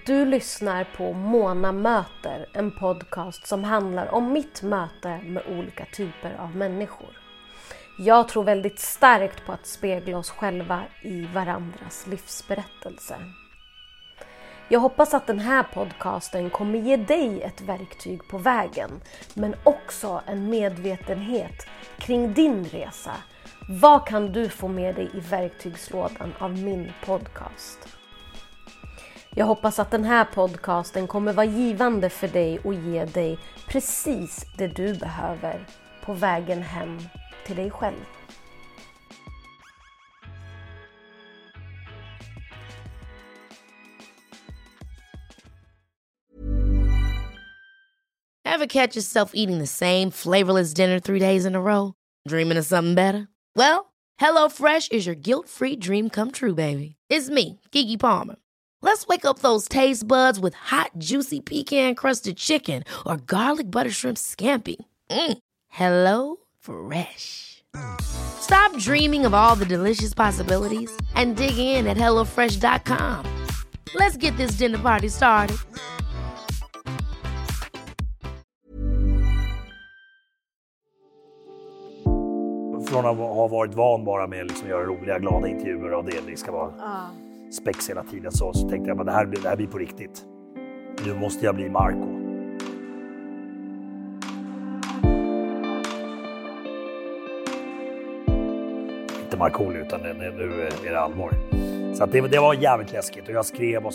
Du lyssnar på Mona möter, en podcast som handlar om mitt möte med olika typer av människor. Jag tror väldigt starkt på att spegla oss själva i varandras livsberättelse. Jag hoppas att den här podcasten kommer ge dig ett verktyg på vägen, men också en medvetenhet kring din resa. Vad kan du få med dig i verktygslådan av min podcast? Jag hoppas att den här podcasten kommer vara givande för dig och ge dig precis det du behöver på vägen hem till dig själv. Ever catch yourself eating the same flavorless dinner 3 days in a row? Dreaming of something better? Well, HelloFresh is your guilt-free dream come true, baby. It's me, Keke Palmer. Let's wake up those taste buds with hot, juicy pecan-crusted chicken or garlic butter shrimp scampi. Hello Fresh. Stop dreaming of all the delicious possibilities and dig in at HelloFresh.com. Let's get this dinner party started. Från att ha varit van bara med att göra roliga, glada intervjuer och det ska vara spex hela tiden, så tänkte jag att det här blir på riktigt. Nu måste jag bli Marco. Inte Markoolio, utan nu är det allvar. Så att det var jävligt läskigt och jag skrev.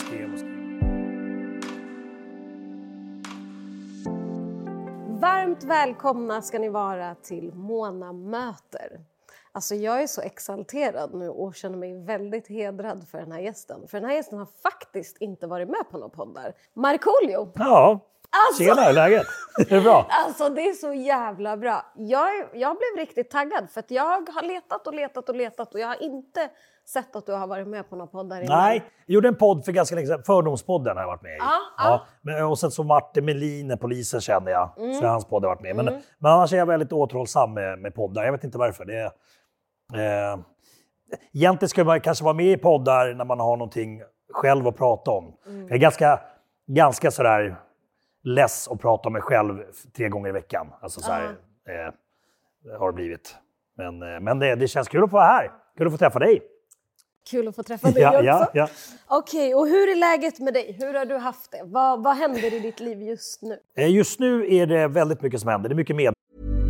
Varmt välkomna ska ni vara till Mona möter. Alltså jag är så exalterad nu och känner mig väldigt hedrad för den här gästen. För den här gästen har faktiskt inte varit med på några poddar. Markoolio! Ja, tjena, läget? Det är bra. Alltså det är så jävla bra. Jag blev riktigt taggad för att jag har letat och jag har inte sett att du har varit med på några poddar innan. Nej, jag gjorde en podd för ganska länge sedan. Fördomspodden har jag varit med i. Ja. Och sen så Martin Melin, polisen, kände jag. Så hans podd har varit med. Men annars är jag väldigt återhållsam med poddar. Jag vet inte varför. Egentligen ska man kanske vara med i poddar när man har någonting själv att prata om. Jag är ganska sådär less att prata om mig själv 3 gånger i veckan. Alltså såhär har det blivit. Men det känns kul att få vara här. Kul att få träffa dig. Kul att få träffa dig också. Ja. Okej, och hur är läget med dig? Hur har du haft det? Vad händer i ditt liv just nu? Just nu är det väldigt mycket som händer. Det är mycket med.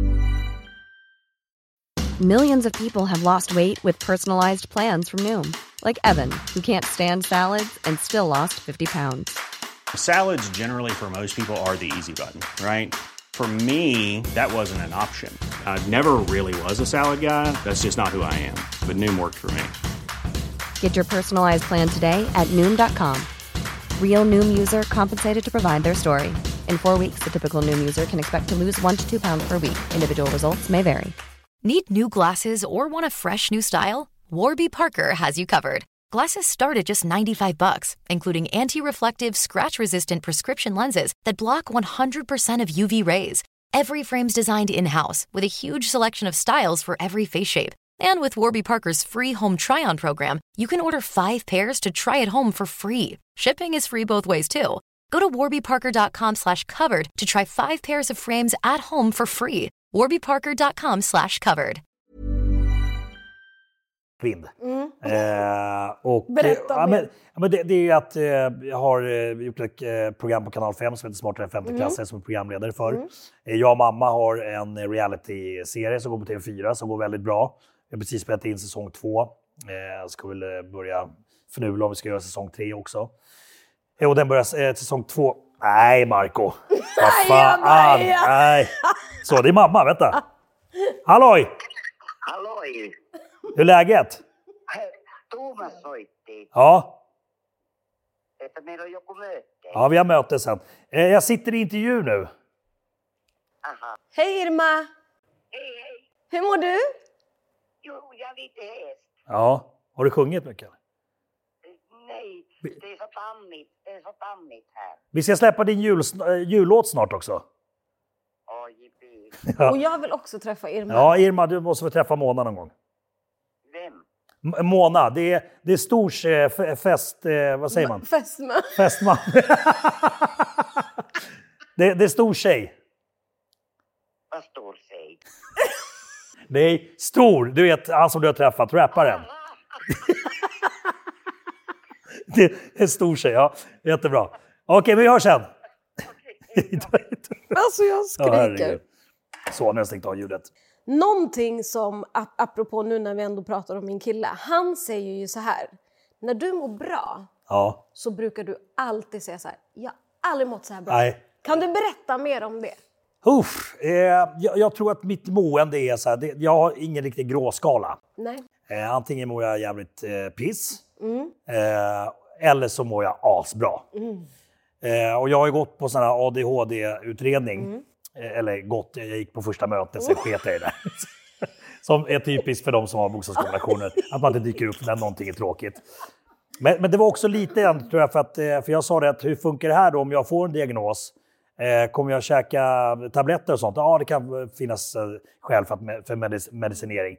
Millions of people have lost weight with personalized plans from Noom. Like Evan, who can't stand salads and still lost 50 pounds. Salads generally for most people are the easy button, right? For me, that wasn't an option. I never really was a salad guy. That's just not who I am. But Noom worked for me. Get your personalized plan today at Noom.com. Real Noom user compensated to provide their story. In 4 weeks, the typical Noom user can expect to lose 1 to 2 pounds per week. Individual results may vary. Need new glasses or want a fresh new style? Warby Parker has you covered. Glasses start at just $95, including anti-reflective, scratch-resistant prescription lenses that block 100% of UV rays. Every frame's designed in-house with a huge selection of styles for every face shape. And with Warby Parker's free home try-on program, you can order 5 pairs to try at home for free. Shipping is free both ways, too. Go to warbyparker.com/covered to try 5 pairs of frames at home for free. warbyparker.com/covered. Berätta mer. Men det är att jag har gjort ett program på Kanal 5 som heter Smartare än 5:e klassen som är programledare för. Jag och mamma har en reality-serie som går på TV4 som går väldigt bra. Vi har precis spelat in säsong 2. Ska väl börja förnula om vi ska göra säsong 3 också. Och den börjar säsong 2. Nej, Marco. Vad fan. Nej. Så, det är mamma, vänta. Halloj! Halloj! Hur är läget? Thomas soitti. Ja. Että meillä on joku möte. Ja, vi har möte sen. Jag sitter i intervju nu. Aha. Hej Irma! Hej. Hur mår du? Jo, jag är lite häst. Ja. Har du sjungit mycket? Nej, det är så tammigt. Det är så tammigt här. Vi ska släppa din jullåt snart också. Jippi. Ja. Och jag vill också träffa Irma. Ja, Irma, du måste få träffa Mona någon gång. Vem? Mona, det är stors fest... vad säger man? Festman. det är stor tjej. Vad stor tjej? Nej, stor. Du vet, han som du har träffat, rapparen. Det är en stor tjej, ja. Jättebra. Okej, men vi hörs sen. Alltså jag skriker. Ja, så, nu har jag stängt av ljudet. Någonting som, apropå nu när vi ändå pratar om min kille, han säger ju så här: när du mår bra så brukar du alltid säga så här: jag har aldrig mått så här bra. Nej. Kan du berätta mer om det? Jag tror att mitt mående är så här, jag har ingen riktig gråskala. Nej. Antingen mår jag jävligt piss, eller så mår jag asbra. Och jag har ju gått på sån här ADHD-utredning. Eller jag gick på första mötet, sen sket jag i det. Som är typiskt för de som har bokstavskombinationer. Att man inte dyker upp när någonting är tråkigt. Men det var också lite grann, tror jag, för jag sa det att hur funkar det här då om jag får en diagnos? Kommer jag käka tabletter och sånt? Ja, det kan finnas skäl för medicinering.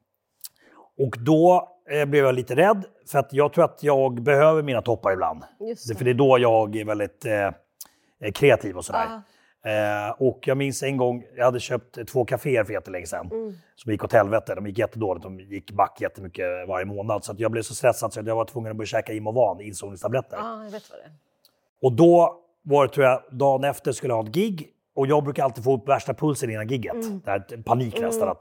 Och då blev jag lite rädd, för att jag tror att jag behöver mina toppar ibland. För det är då jag är väldigt kreativ och sådär. Och jag minns en gång, jag hade köpt 2 kaféer för jättelänge sedan. Som gick åt helvete, de gick jättedåligt, de gick back jättemycket varje månad. Så att jag blev så stressad så att jag var tvungen att börja käka Imovan, insomningstabletter. Ja, jag vet vad det är. Och då var det, tror jag, dagen efter skulle jag ha ett gig. Och jag brukar alltid få upp värsta pulsen innan gigget. Det här panik nästan.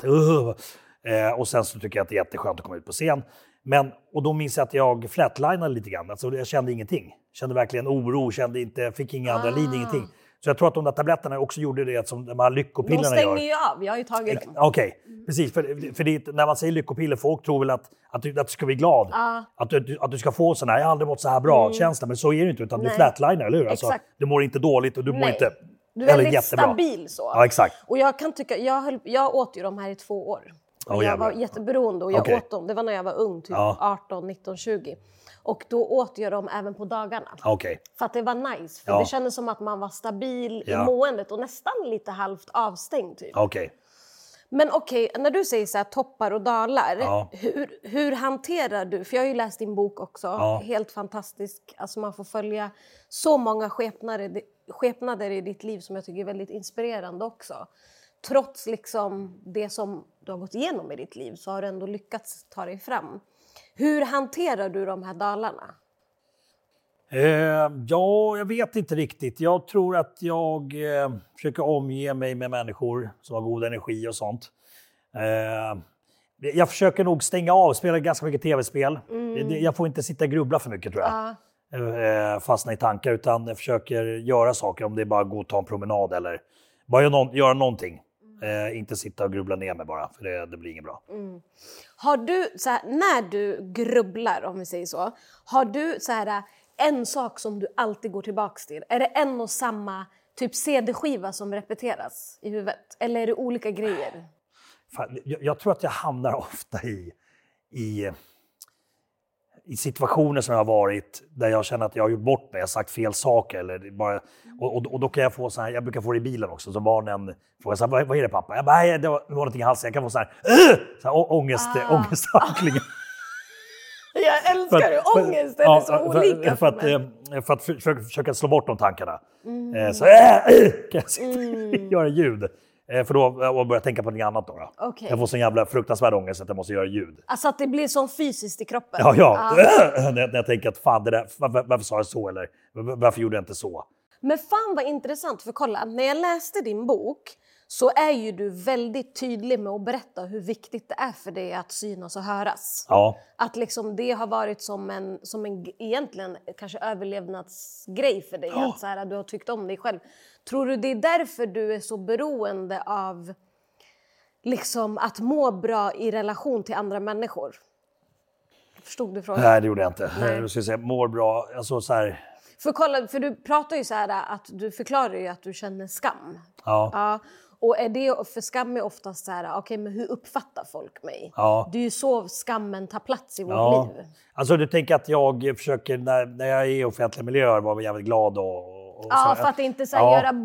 Och sen så tycker jag att det är jätteskönt att komma ut på scen. Och då minns jag att jag flatlinade lite grann. Alltså jag kände ingenting. Kände verkligen oro, fick inga adrenalin, ingenting. Så jag tror att de där tabletterna också gjorde det som de här lyckopillerna gör. De stänger ju av, jag har ju tagit dem. Okej, precis. För det, när man säger lyckopiller, folk tror väl att du ska bli glad. Att du ska få sån här, jag har aldrig mått så här bra känsla. Men så är det inte, utan du flatliner, eller hur? Alltså, du mår inte dåligt och du mår inte... Du är väldigt stabil så. Ja, exakt. Och jag kan tycka, jag åt ju de här i 2 år. Jag var jätteberoende och jag åt dem. Det var när jag var ung, typ 18, 19, 20. Och då åt jag dem även på dagarna. För att det var nice. För det kändes som att man var stabil i måendet och nästan lite halvt avstängd typ. Men när du säger så här, toppar och dalar, hur hanterar du? För jag har ju läst din bok också, helt fantastisk. Alltså man får följa så många skepnader i ditt liv som jag tycker är väldigt inspirerande också. Trots liksom det som du har gått igenom i ditt liv så har du ändå lyckats ta dig fram. Hur hanterar du de här dalarna? Jag vet inte riktigt. Jag tror att jag försöker omge mig med människor som har god energi och sånt. Jag försöker nog stänga av, spela ganska mycket tv-spel. Jag får inte sitta och grubbla för mycket, tror jag. Fastna i tankar, utan jag försöker göra saker. Om det är bara att gå och ta en promenad eller bara göra någonting. Inte sitta och grubbla ner mig bara, för det blir inget bra. Har du, så här, när du grubblar, om vi säger så, har du så här, en sak som du alltid går tillbaka till? Är det en och samma typ CD-skiva som repeteras i huvudet? Eller är det olika grejer? Fan, jag tror att jag hamnar ofta i situationer som jag har varit där jag känner att jag har gjort bort mig, jag har sagt fel saker eller bara, och då kan jag få så här, jag brukar få det i bilen också, så barnen frågar så här, vad är det pappa? Jag bara, nej, det var någonting i halsen, jag kan få så här ångestanklingar. Jag älskar det, ångest är så olika för att försöka slå bort de tankarna. Så kan jag göra ljud. För då börjar jag tänka på något annat då. Jag får sån jävla fruktansvärd ångest att jag måste göra ljud. Alltså att det blir så fysiskt i kroppen. När jag tänker att fan, det där, varför sa jag så? Eller varför gjorde jag inte så? Men fan vad intressant, för kolla, när jag läste din bok så är ju du väldigt tydlig med att berätta hur viktigt det är för dig att synas och höras. Att liksom det har varit som en egentligen kanske överlevnadsgrej för dig. Att så här, du har tyckt om dig själv. Tror du det är därför du är så beroende av liksom att må bra i relation till andra människor? Förstod du frågan? Nej, det gjorde jag inte. Jag skulle säga mår bra, alltså så här... För du pratar ju så här att du förklarar ju att du känner skam. Och för skam är oftast så här, okej, men hur uppfattar folk mig? Det är ju så skammen tar plats i vårt liv. Alltså du tänker att jag försöker, när jag är i offentliga miljöer, vara jävligt glad och för att inte så här, göra bort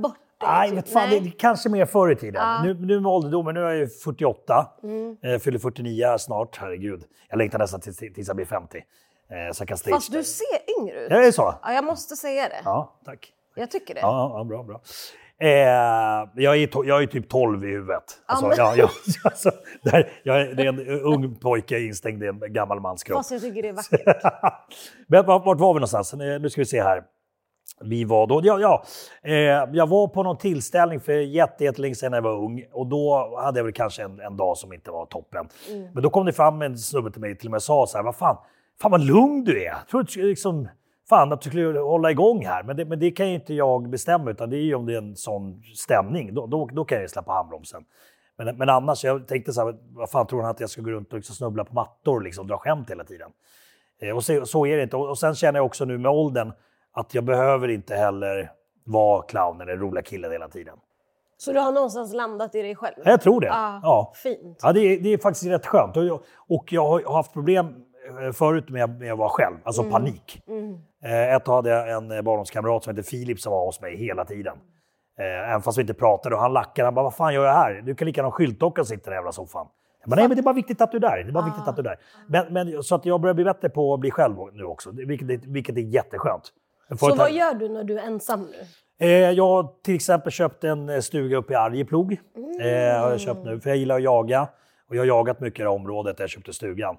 Nej, Typ. vet fan, det är kanske mer förr i tiden. Ja. Nu med ålderdomen, nu är jag ju 48. Fyller 49 här snart, herregud. Jag längtar nästan tills jag blir 50. Så jag kan Fast du ser yngre ut. Ja, det är så? Ja, jag måste säga det. Ja, tack. Jag tycker det. Ja, bra. Jag är typ 12 i huvudet. Alltså, det är en ung pojke instängd i en gammal mans kropp. Fast jag tycker det är vackert. Men vart var vi någonstans? Nu ska vi se här. Vi var då, jag var på någon tillställning för jättelänge sedan när jag var ung. Och då hade jag väl kanske en dag som inte var toppen. Men då kom det fram en snubbe till mig till och med sa så här, fan vad lugn du är. Jag tror liksom, att du skulle hålla igång här. Men det kan ju inte jag bestämma, utan det är ju om det är en sån stämning. Då kan jag släppa handbromsen. Men annars, jag tänkte så här, vad fan tror han att jag ska gå runt och liksom snubbla på mattor och liksom dra skämt hela tiden? Och så är det inte. Och sen känner jag också nu med åldern att jag behöver inte heller vara clown eller roliga killen hela tiden. Så du har någonstans landat i dig själv? Jag tror det. Ja. Fint. Ja, det är faktiskt rätt skönt. Och jag har haft problem förut med att vara själv, alltså panik. Ett tag hade jag en barndomskamrat som heter Filip som var hos mig hela tiden. Även fast vi inte pratade och han lackade. Han bara, vad fan gör jag här? Du kan lika gärna ha en skyltdocka och sitta i den jävla soffan. Jag bara, nej, men det är bara viktigt att du är där. Det är bara viktigt att du är där. Men, så att jag börjar bli bättre på att bli själv nu också. Vilket är jätteskönt. Så vad gör du när du är ensam nu? Jag har till exempel köpt en stuga uppe i Arjeplog. Har jag köpt nu, för jag gillar att jaga. Och jag har jagat mycket i det området där jag köpte stugan.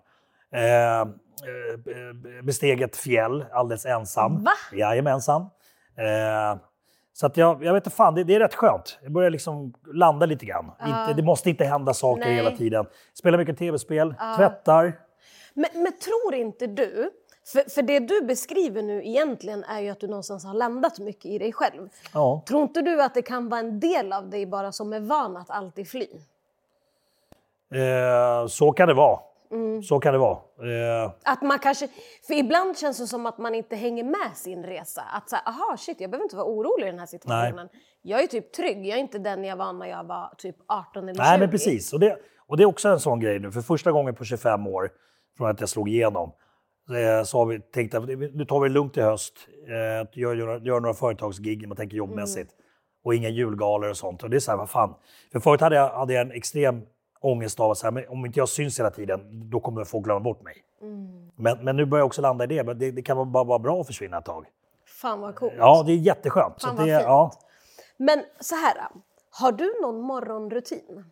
Besteg ett fjäll alldeles ensam. Va? Jajamensan. Så att jag vet inte fan, det är rätt skönt. Jag börjar liksom landa lite grann. Det måste inte hända saker hela tiden. Spelar mycket tv-spel, tvättar. Men tror inte du, för det du beskriver nu egentligen är ju att du någonstans har landat mycket i dig själv. Ja. Tror inte du att det kan vara en del av dig bara som är van att alltid fly? Så kan det vara. Så kan det vara. Att man kanske, för ibland känns det som att man inte hänger med sin resa. Att säga, aha shit, jag behöver inte vara orolig i den här situationen. Nej. Jag är typ trygg, jag är inte den jag var när jag var typ 18 eller 20. Nej, men precis. Och det är också en sån grej nu. För första gången på 25 år från att jag slog igenom så har vi tänkt att nu tar vi det lugnt i höst. Gör några företagsgig, man tänker jobbmässigt. Och inga julgalor och sånt. Och det är så här, vad fan. För förut hade jag en extrem ångest av att om inte jag syns hela tiden, då kommer folk glömma bort mig. Men nu börjar jag också landa i det. Men det kan bara vara bra att försvinna ett tag. Fan vad coolt. Ja, det är jätteskönt. Fan så det, vad fint. ja. Men så här, har du någon morgonrutin?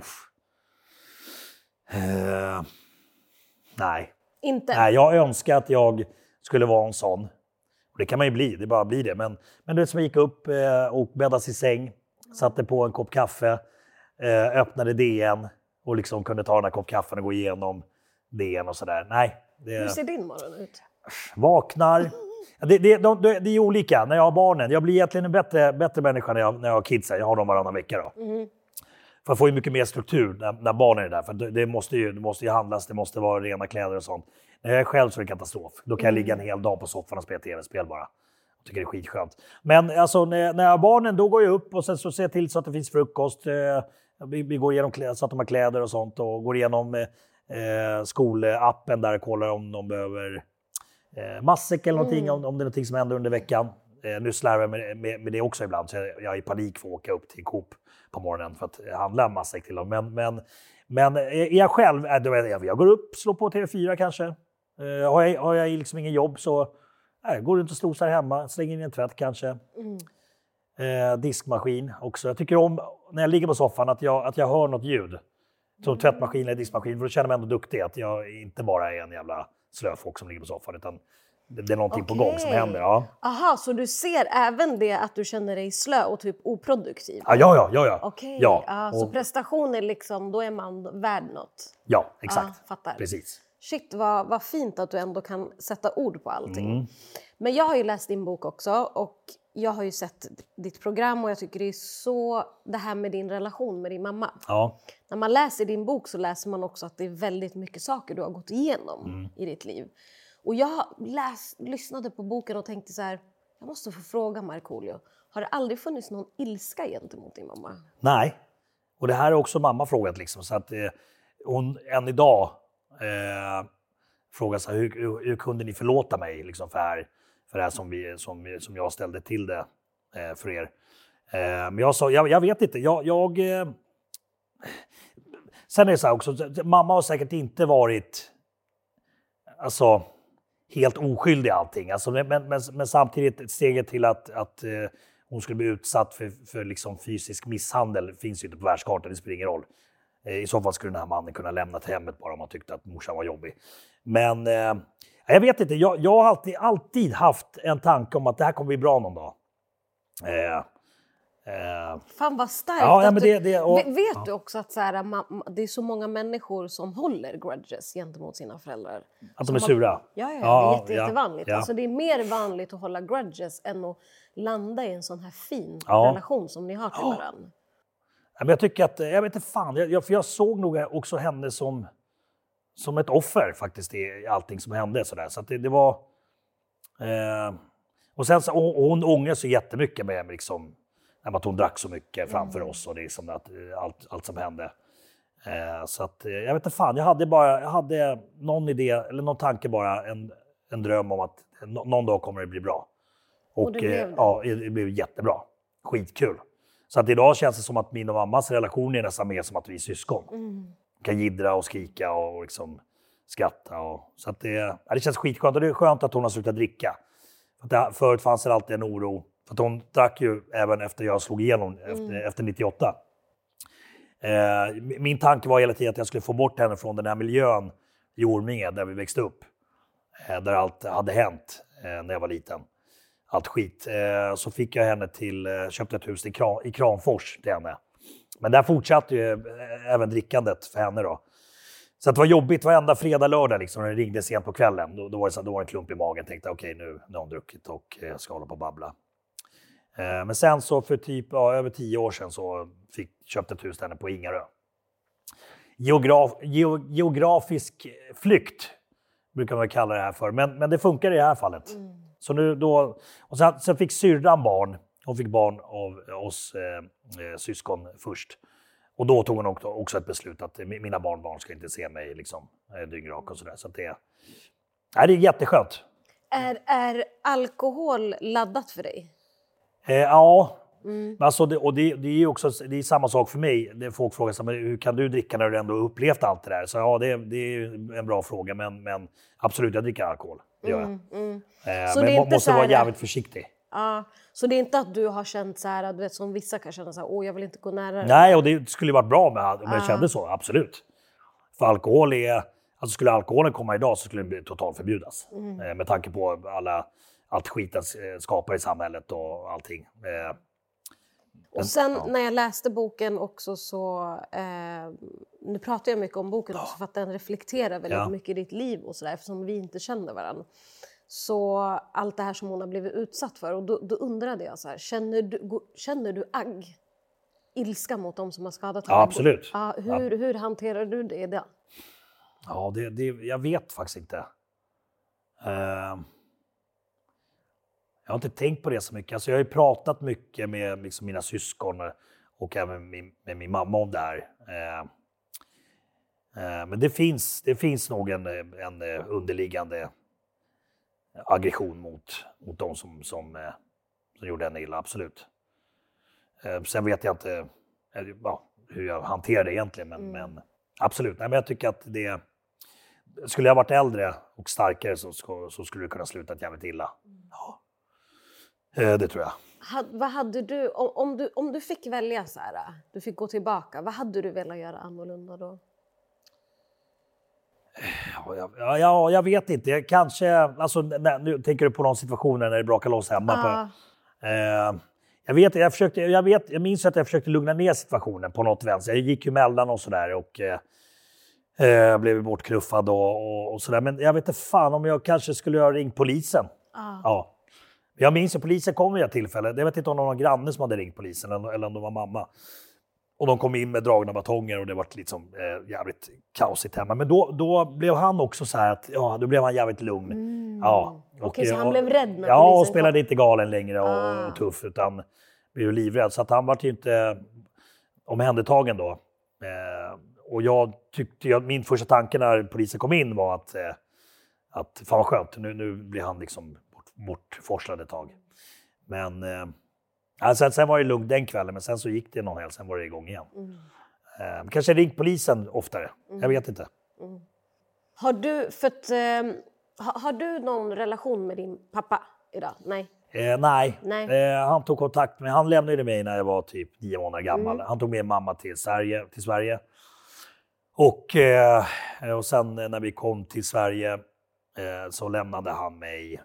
Nej. Inte? Nej, jag önskar att jag skulle vara en sån. Och det kan man ju bli, det bara blir det. Men det är som jag gick upp och bäddade i säng, satte på en kopp kaffe, öppnade DN och liksom kunde ta den här kopp kaffen och gå igenom DN och sådär. Nej. Hur ser din morgon ut? Vaknar. Det är olika när jag har barnen. Jag blir egentligen en bättre människa när jag har kidsen. Jag har dem varannan vecka då. För jag får ju mycket mer struktur när barnen är där. För det måste ju handlas, det måste vara rena kläder och sånt. När jag är själv så är det katastrof. Då kan jag ligga en hel dag på soffan och spela tv-spel bara. Jag tycker det är skitskönt. Men alltså, när jag har barnen, då går jag upp och sen så ser jag till så att det finns frukost. Vi går igenom så att de har kläder och sånt. Och går igenom skolappen där och kollar om de behöver matsäck eller någonting. Om det är någonting som händer under veckan. Nu slarvar jag med det också ibland. Så jag är i panik för att åka upp till Coop på morgonen för att handla matsäck till dem. Men är jag själv, jag går upp, slår på TV4 kanske. Har jag liksom ingen jobb så går runt och strosar hemma, slänger in en tvätt kanske. Diskmaskin också. Jag tycker om när jag ligger på soffan att jag hör något ljud. Som tvättmaskin eller diskmaskin, för då känner jag mig ändå duktig. Att jag inte bara är en jävla slöfock som ligger på soffan, utan det är någonting på gång som händer. Ja. Aha, så du ser även det att du känner dig slö och typ oproduktiv? Ja. Okej, ja. Så prestationer liksom, då är man värd något? Ja, exakt. Fattar. Precis. Shit, vad fint att du ändå kan sätta ord på allting. Men jag har ju läst din bok också och jag har ju sett ditt program och jag tycker det är så, det här med din relation med din mamma. Ja. När man läser din bok så läser man också att det är väldigt mycket saker du har gått igenom i ditt liv. Och jag lyssnade på boken och tänkte så här, jag måste få fråga Markoolio, har det aldrig funnits någon ilska gentemot din mamma? Nej, och det här är också mamma frågat liksom, så att hon än idag frågar så här, hur kunde ni förlåta mig liksom för det här som jag ställde till det för er. Men jag vet inte. Sen är det så här också, mamma har säkert inte varit alltså, helt oskyldig i allting. Alltså, men samtidigt steget till att hon skulle bli utsatt för liksom fysisk misshandel finns ju inte på världskartan, det spelar ingen roll. I så fall skulle den här mannen kunna lämna till hemmet bara om man tyckte att morsan var jobbig. Men jag vet inte, jag har alltid haft en tanke om att det här kommer bli bra någon dag. Fan vad starkt. Ja, men vet du också att så här, det är så många människor som håller grudges gentemot sina föräldrar? Att de är sura? Ja, det är jättevanligt. Ja. Alltså, det är mer vanligt att hålla grudges än att landa i en sån här fin relation som ni har till varandra. Men jag tycker att, jag vet inte fan, för jag såg nog också henne som ett offer faktiskt i allting som hände sådär. Så att det var... och sen och hon ångrar sig jättemycket med liksom, att hon drack så mycket framför oss och det är som att allt som hände. Så att jag vet inte fan, jag hade någon idé eller någon tanke bara, en dröm om att någon dag kommer det bli bra. Och det blev det. Det blev jättebra. Skitkul. Så att idag känns det som att min och mammas relation är nästan mer som att vi är syskon. Kan jiddra och skrika och liksom skratta. Så att det känns skitskönt. Och det är skönt att hon har slutat dricka. Förut fanns det alltid en oro. För att hon drack ju även efter jag slog igenom efter 98. Min tanke var hela tiden att jag skulle få bort henne från den här miljön i Orminge där vi växte upp. Där allt hade hänt när jag var liten. Allt skit. Så fick jag henne köpte ett hus i Kramfors till henne. Men där fortsatte ju även drickandet för henne då. Så det var jobbigt varenda fredag, lördag liksom. När det ringde sent på kvällen. Då var det en klump i magen. Tänkte okej, nu har hon druckit och ska hålla på och babbla. Men sen så för typ över 10 år sedan så köpte ett hus henne på Ingarö. Geografisk flykt brukar man kalla det här för. Men det funkar i det här fallet. Så nu då, och sen fick syrran barn. Hon fick barn av oss syskon först. Och då tog hon också ett beslut att mina barnbarn ska inte se mig liksom dyngrak och sådär. Så att det är jätteskönt. Är alkohol laddat för dig? Ja. Alltså det är ju också det är samma sak för mig. Folk frågar sig, hur kan du dricka när du ändå upplevt allt det där? Så ja, det är en bra fråga. Men absolut, jag dricker alkohol. Det gör jag. Men man måste vara jävligt försiktig. Ja, så det är inte att du har känt så här, du vet, som vissa kan känna så här, jag vill inte gå nära. Nej, och det skulle varit bra om jag kände så, absolut. För alkohol skulle alkoholen komma idag så skulle det bli totalt förbjudas. Med tanke på allt skiten skapar i samhället och allting. Och sen när jag läste boken också så, nu pratar jag mycket om boken också för att den reflekterar väldigt mycket i ditt liv och sådär, eftersom vi inte kände varandra. Så allt det här som hon har blivit utsatt för, och då undrade jag så här, känner du agg? Ilska mot dem som har skadat henne? Ja, absolut. Hur hanterar du det idag? Ja, jag vet faktiskt inte. Jag har inte tänkt på det så mycket. Alltså, jag har ju pratat mycket med liksom mina syskon och även med min mamma om det här. Men det finns nog en underliggande aggression mot de som gjorde henne illa, absolut. Sen vet jag inte hur jag hanterar det egentligen, men absolut. Nej, men jag tycker att det skulle jag varit äldre och starkare så skulle det kunna sluta jävligt illa. Ja. Det tror jag. Vad hade du om du fick välja så här, du fick gå tillbaka, vad hade du velat göra annorlunda då? Ja, jag vet inte. Kanske, alltså, nu tänker du på någon situation när det brakar loss hemma. Jag minns att jag försökte lugna ner situationen på något vänster. Jag gick ju mellan och sådär och blev bortknuffad och sådär. Men jag vet inte fan om jag kanske skulle ha ringt polisen. Ja. Jag minns att polisen kom vid ett tillfälle. Jag vet inte om det var någon granne som hade ringt polisen eller om det var mamma. Och de kom in med dragna batonger och det var liksom jävligt kaosigt hemma. Men då blev han också så här att då blev han jävligt lugn. Ja. Okej, så han blev rädd när polisen och spelade inte galen längre och tuff, utan blev livrädd. Så att han var ju inte omhändertagen då. Och jag tyckte, min första tanke när polisen kom in var att fan vad skönt, nu blir han liksom bortforslad ett tag. Men Alltså, sen var det lugnt den kvällen, men sen så gick det någon helg, sen var det igång igen. Kanske ringt polisen oftare, jag vet inte. Har du, har du någon relation med din pappa idag? Nej. Nej. Nej. Han tog kontakt med, han lämnade mig när jag var typ 9 månader gammal. Han tog med mamma till Sverige. Och sen när vi kom till Sverige så lämnade han mig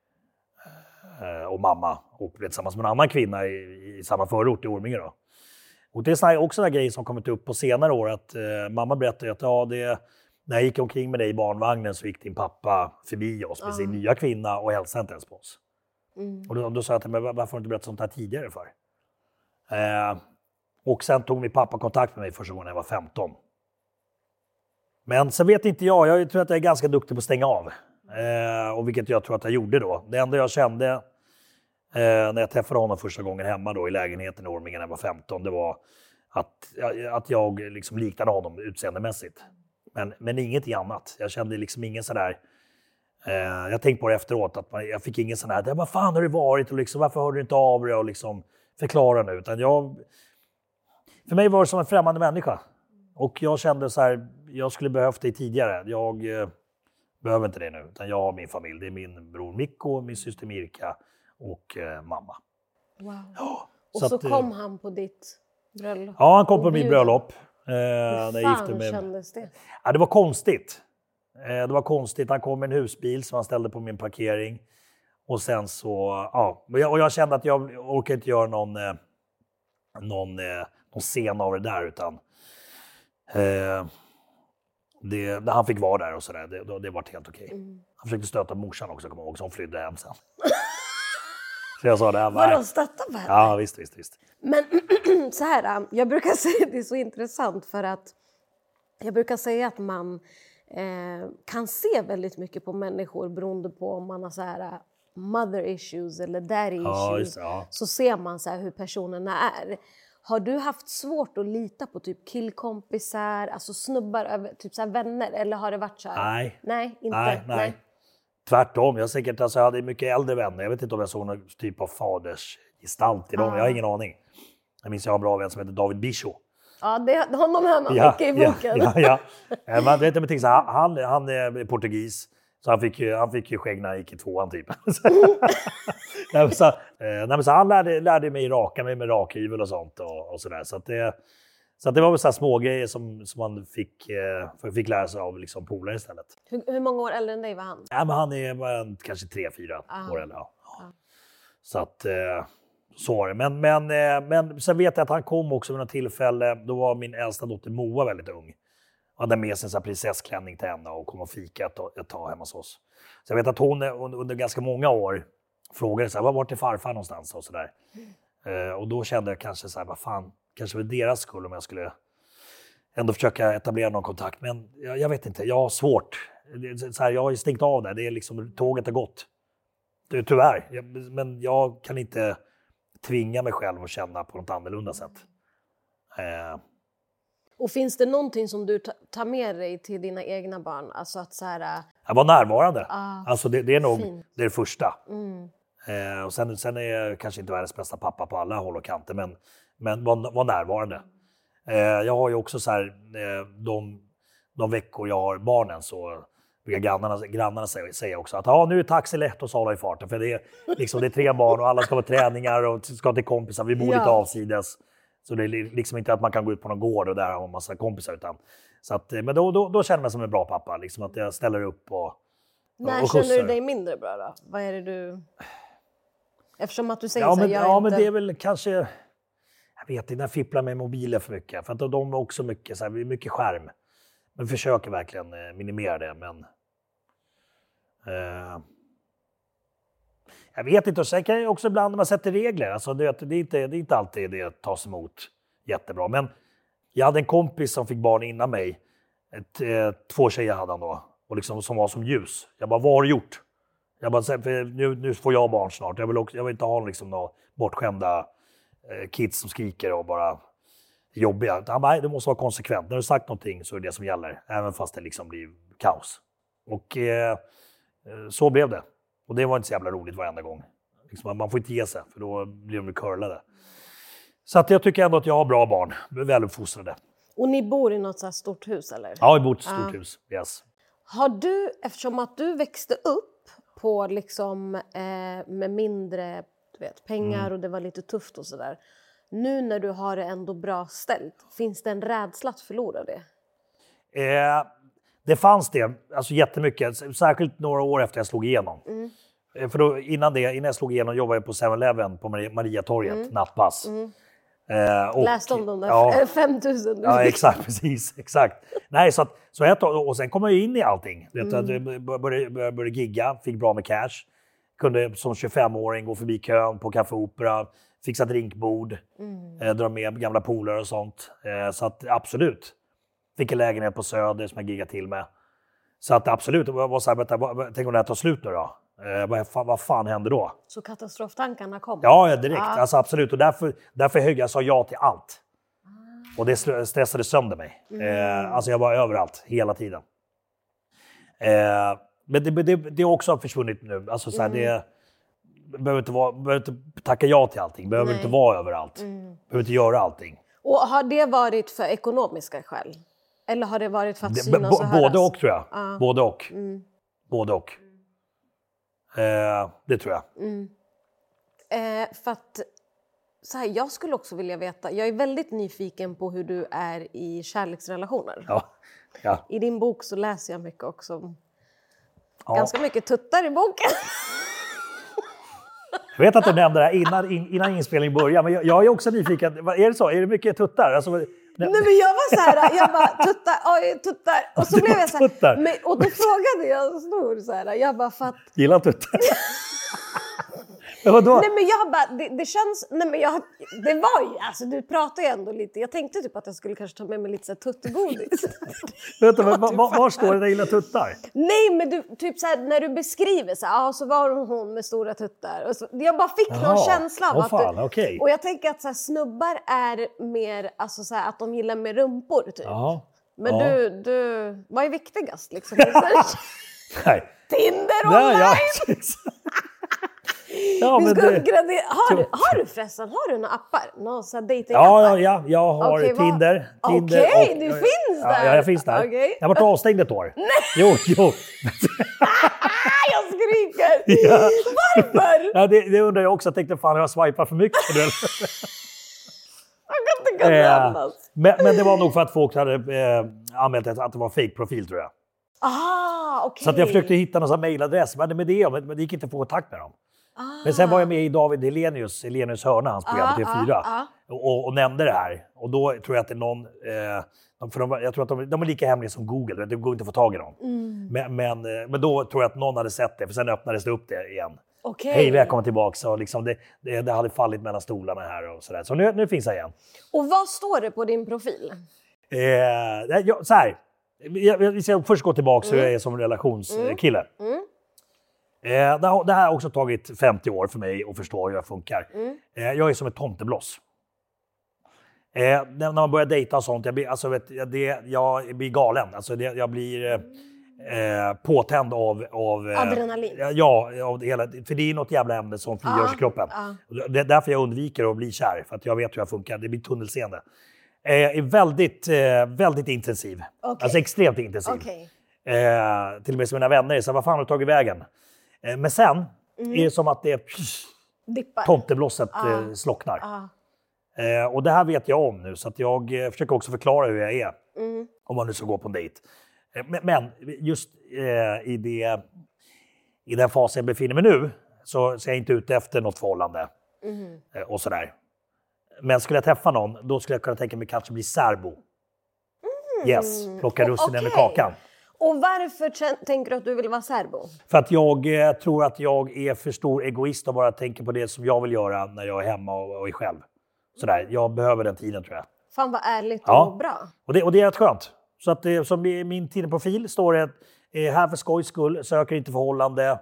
och mamma och blev tillsammans med en annan kvinna i samma förort i Orminge då. Och det är också en grej som kommit upp på senare år att mamma berättade att när jag gick omkring med dig i barnvagnen så gick din pappa förbi oss med sin nya kvinna och hälsade inte ens på oss. Och då sa jag till mig, varför har du inte berättat sånt här tidigare för? Och sen tog min pappa kontakt med mig första gången jag var 15. Men sen vet inte jag tror att jag är ganska duktig på att stänga av. Och vilket jag tror att jag gjorde då. Det enda jag kände när jag träffade honom första gången hemma då i lägenheten i Orminge när jag var 15, det var att jag liksom liknade honom utseendemässigt. Men inget annat. Jag kände liksom ingen sådär. Jag tänkte på det efteråt att jag fick ingen sån här, vad fan har det varit och liksom, varför hör du inte av dig och liksom förklara nu. Utan för mig var det som en främmande människa. Och jag kände så här, jag skulle behövt dig tidigare. Jag behöver inte det nu, utan jag har min familj. Det är min bror Mikko, min syster Mirka och mamma. Wow. Ja, och så kom han på ditt bröllop? Ja, han kom på mitt bröllop. Hur kändes det? Ja, det var konstigt. Han kom med en husbil som han ställde på min parkering. Och sen så, och jag kände att jag orkar inte göra någon scen av det där, utan han fick vara där och sådär. Det var helt okej. Han försökte stöta morsan också, kommer jag ihåg, som flydde hem sen. Så jag sa det här. Vadå, stötta på henne? Ja, visst. Men så här, jag brukar säga, det är så intressant för att jag brukar säga att man kan se väldigt mycket på människor beroende på om man har så här mother issues eller daddy issues. Så ser man så här hur personerna är. Har du haft svårt att lita på typ killkompisar, alltså snubbar, typ så här vänner, eller har det varit så här? Nej. Tvärtom, jag hade mycket äldre vänner. Jag vet inte om jag såg någon typ av fadersgestalt i dem. Jag har ingen aning. Jag minns jag har en bra vän som heter David Bicho. Ja, honom hör man mycket i boken. Ja. Man vet inte, han är portugis. Så han fick ju skägg när han gick i 2:an typ. Så han lärde mig raka mig med rakhyvel och sånt och sådär. Så det var väl så här små grejer som man fick lära sig av liksom polare istället. Hur många år äldre än dig var han? Ja, men han är kanske 3-4 år äldre. Ja. Så att så var det. Men sen vet jag att han kom också vid något tillfälle. Då var min äldsta dotter Moa väldigt ung. Han hade med sig en sån här prinsessklänning till henne och kom och fika ett tag hemma hos oss. Så jag vet att hon under ganska många år frågade så här, var är farfar någonstans och sådär. Och då kände jag kanske så här, vad fan, kanske var deras skull om jag skulle ändå försöka etablera någon kontakt. Men jag vet inte, jag har svårt. Så här, jag har ju stängt av det är liksom, tåget är gått. Tyvärr, men jag kan inte tvinga mig själv att känna på något annorlunda sätt. Och finns det någonting som du tar med dig till dina egna barn? Alltså att så här... Jag var närvarande. Alltså det är nog det första. Och sen är jag kanske inte världens bästa pappa på alla håll och kanter. Men var närvarande. Jag har ju också så här, de veckor jag har barnen så brukar grannarna säga också att nu är taxi lätt och sala i farten. För det är 3 barn och alla ska på träningar och ska till kompisar. Vi bor lite avsides. Så det är liksom inte att man kan gå ut på någon gård och där ha en massa kompisar utan. Så att, men då känner jag mig som en bra pappa. Liksom att jag ställer upp och när känner du dig mindre bra då? Vad är det du... Eftersom att du säger men det är väl kanske... Jag vet inte, jag fipplar med mobiler för mycket. För att de är också mycket skärm. Men försöker verkligen minimera det. Men... Jag vet inte, och sen kan jag också ibland när man sätter regler, alltså det är inte alltid det tas emot jättebra. Men jag hade en kompis som fick barn innan mig, 2 tjejer hade han då, och liksom, som var som ljus. Jag bara, vad har du gjort? Jag bara, nu får jag barn snart, jag vill inte ha liksom några bortskämda kids som skriker och bara jobbiga. Han bara, nej, det måste vara konsekvent. När du sagt någonting så är det som gäller, även fast det liksom blir kaos. Och så blev det. Och det var inte så jävla roligt varenda gång. Liksom, man får inte ge sig, för då blir de curlade. Så att jag tycker ändå att jag har bra barn, väluppfostrade. Och ni bor i något så här stort hus eller? Ja, vi bor i ett stort hus. Yes. Har du, eftersom att du växte upp på liksom med mindre pengar och det var lite tufft och sådär. Nu när du har det ändå bra ställt, finns det en rädsla att förlora det? Det fanns det, alltså jättemycket. Särskilt några år efter jag slog igenom. För då, innan jag slog igenom jobbade jag på 7-Eleven på Mariatorget, nattpass. Läste om de där 5000. Ja, exakt, precis. Exakt. Nej, så och sen kom jag in i allting. Jag började gigga, fick bra med cash. Kunde som 25-åring gå förbi kön på Café Opera, fixa drinkbord, dra med gamla polare och sånt. Så att absolut. Fick en lägenhet på Söder som jag giggade till med. Så att absolut, det var så här, tänk om det här tar slut nu då? Vad fan händer då? Så katastroftankarna kom? Ja, direkt. Alltså, absolut. Och därför högg jag sa ja till allt. Och det stressade sönder mig. Alltså jag var överallt, hela tiden. Men det är också försvunnit nu. Alltså, så här, det behöver inte tacka ja till allting. Behöver inte vara överallt. Behöver inte göra allting. Och har det varit för ekonomiska skäl? Eller har det varit för att synas och höras? Både och tror jag. Både och. Både och. Det tror jag. För att så här, jag skulle också vilja veta, jag är väldigt nyfiken på hur du är i kärleksrelationer. Ja. I din bok så läser jag mycket också. Ganska mycket tuttar i boken. Jag vet att du nämnde det här innan inspelningen börjar, men jag är också nyfiken. Är det så? Är det mycket tuttar? Alltså, Nej, men jag var så här, jag bara tuttar. Och så blev jag så här, och då frågade jag Snor så här, jag bara för att... Gillar tuttar? Men vadå? Nej, men jag bara, det känns, det var ju, alltså du pratar ju ändå lite, jag tänkte typ att jag skulle kanske ta med mig lite så här tuttegodis. Vänta, men var står det där gillar tuttar? Nej, men du, typ så här, när du beskriver så här, så var hon med stora tuttar. Och så, jag bara fick någon känsla av att du, okay. Och jag tänker att så här, snubbar är mer, alltså så här, att de gillar med rumpor typ. Men du, vad är viktigast liksom? Nej. Tinder online! Ja, ja, men har du förresten, har du några appar? Några så datingappar? Ja, jag har Tinder. Okej, du finns där! Ja, jag finns där. Okay. Jag har varit avstängd ett år. Nej! Jo. Jag skriker! Ja. Varför? Ja, det undrar jag också. Jag tänkte, fan, jag swipar för mycket. Jag kan inte andas. Men det var nog för att folk hade anmält att det var fake-profil, tror jag. Okay. Så att jag försökte hitta någon mailadress, men det gick inte att få kontakt med dem. Men sen var jag med i David Hellenius hörna, hans program på TV4, och nämnde det här. Och då tror jag att det är någon... för jag tror att de är lika hemliga som Google, det går inte att få tag i dem. Men då tror jag att någon hade sett det, för sen öppnades det upp det igen. Okay. Hej, välkommen tillbaka. Så liksom det hade fallit mellan stolarna här och sådär. Så nu finns jag igen. Och vad står det på din profil? Så här. Vi ska först gå tillbaka hur jag är som relationskille. Det här har också tagit 50 år för mig att förstå hur jag funkar. Jag är som ett tomtebloss. När man börjar dejta och sånt, jag blir galen. Alltså jag blir påtänd av adrenalin. Ja, av det hela, för det är något jävla ämne som frigörs i kroppen. Det är därför jag undviker att bli kär, för att jag vet hur jag funkar. Det blir tunnelseende. Är väldigt intensiv. Okay. Alltså extremt intensiv. Okay. Till och med som mina vänner så vad fan har du tagit vägen? Men sen är det som att det tomteblosset slocknar. Och det här vet jag om nu, så att jag försöker också förklara hur jag är. Om man nu ska gå på en dejt. Men just i den fasen jag befinner mig nu, så är jag inte ute efter något förhållande. Och sådär. Men skulle jag träffa någon, då skulle jag kunna tänka mig kanske bli särbo. Yes, plocka russinen ur kakan. Och varför tänker du att du vill vara särbo? För att jag tror att jag är för stor egoist och bara tänker på det som jag vill göra när jag är hemma och är själv. Sådär, jag behöver den tiden, tror jag. Fan vad ärligt och bra. Och det är rätt skönt. Så att som i min Tinder-profil står det här för skojs skull, söker inte förhållande.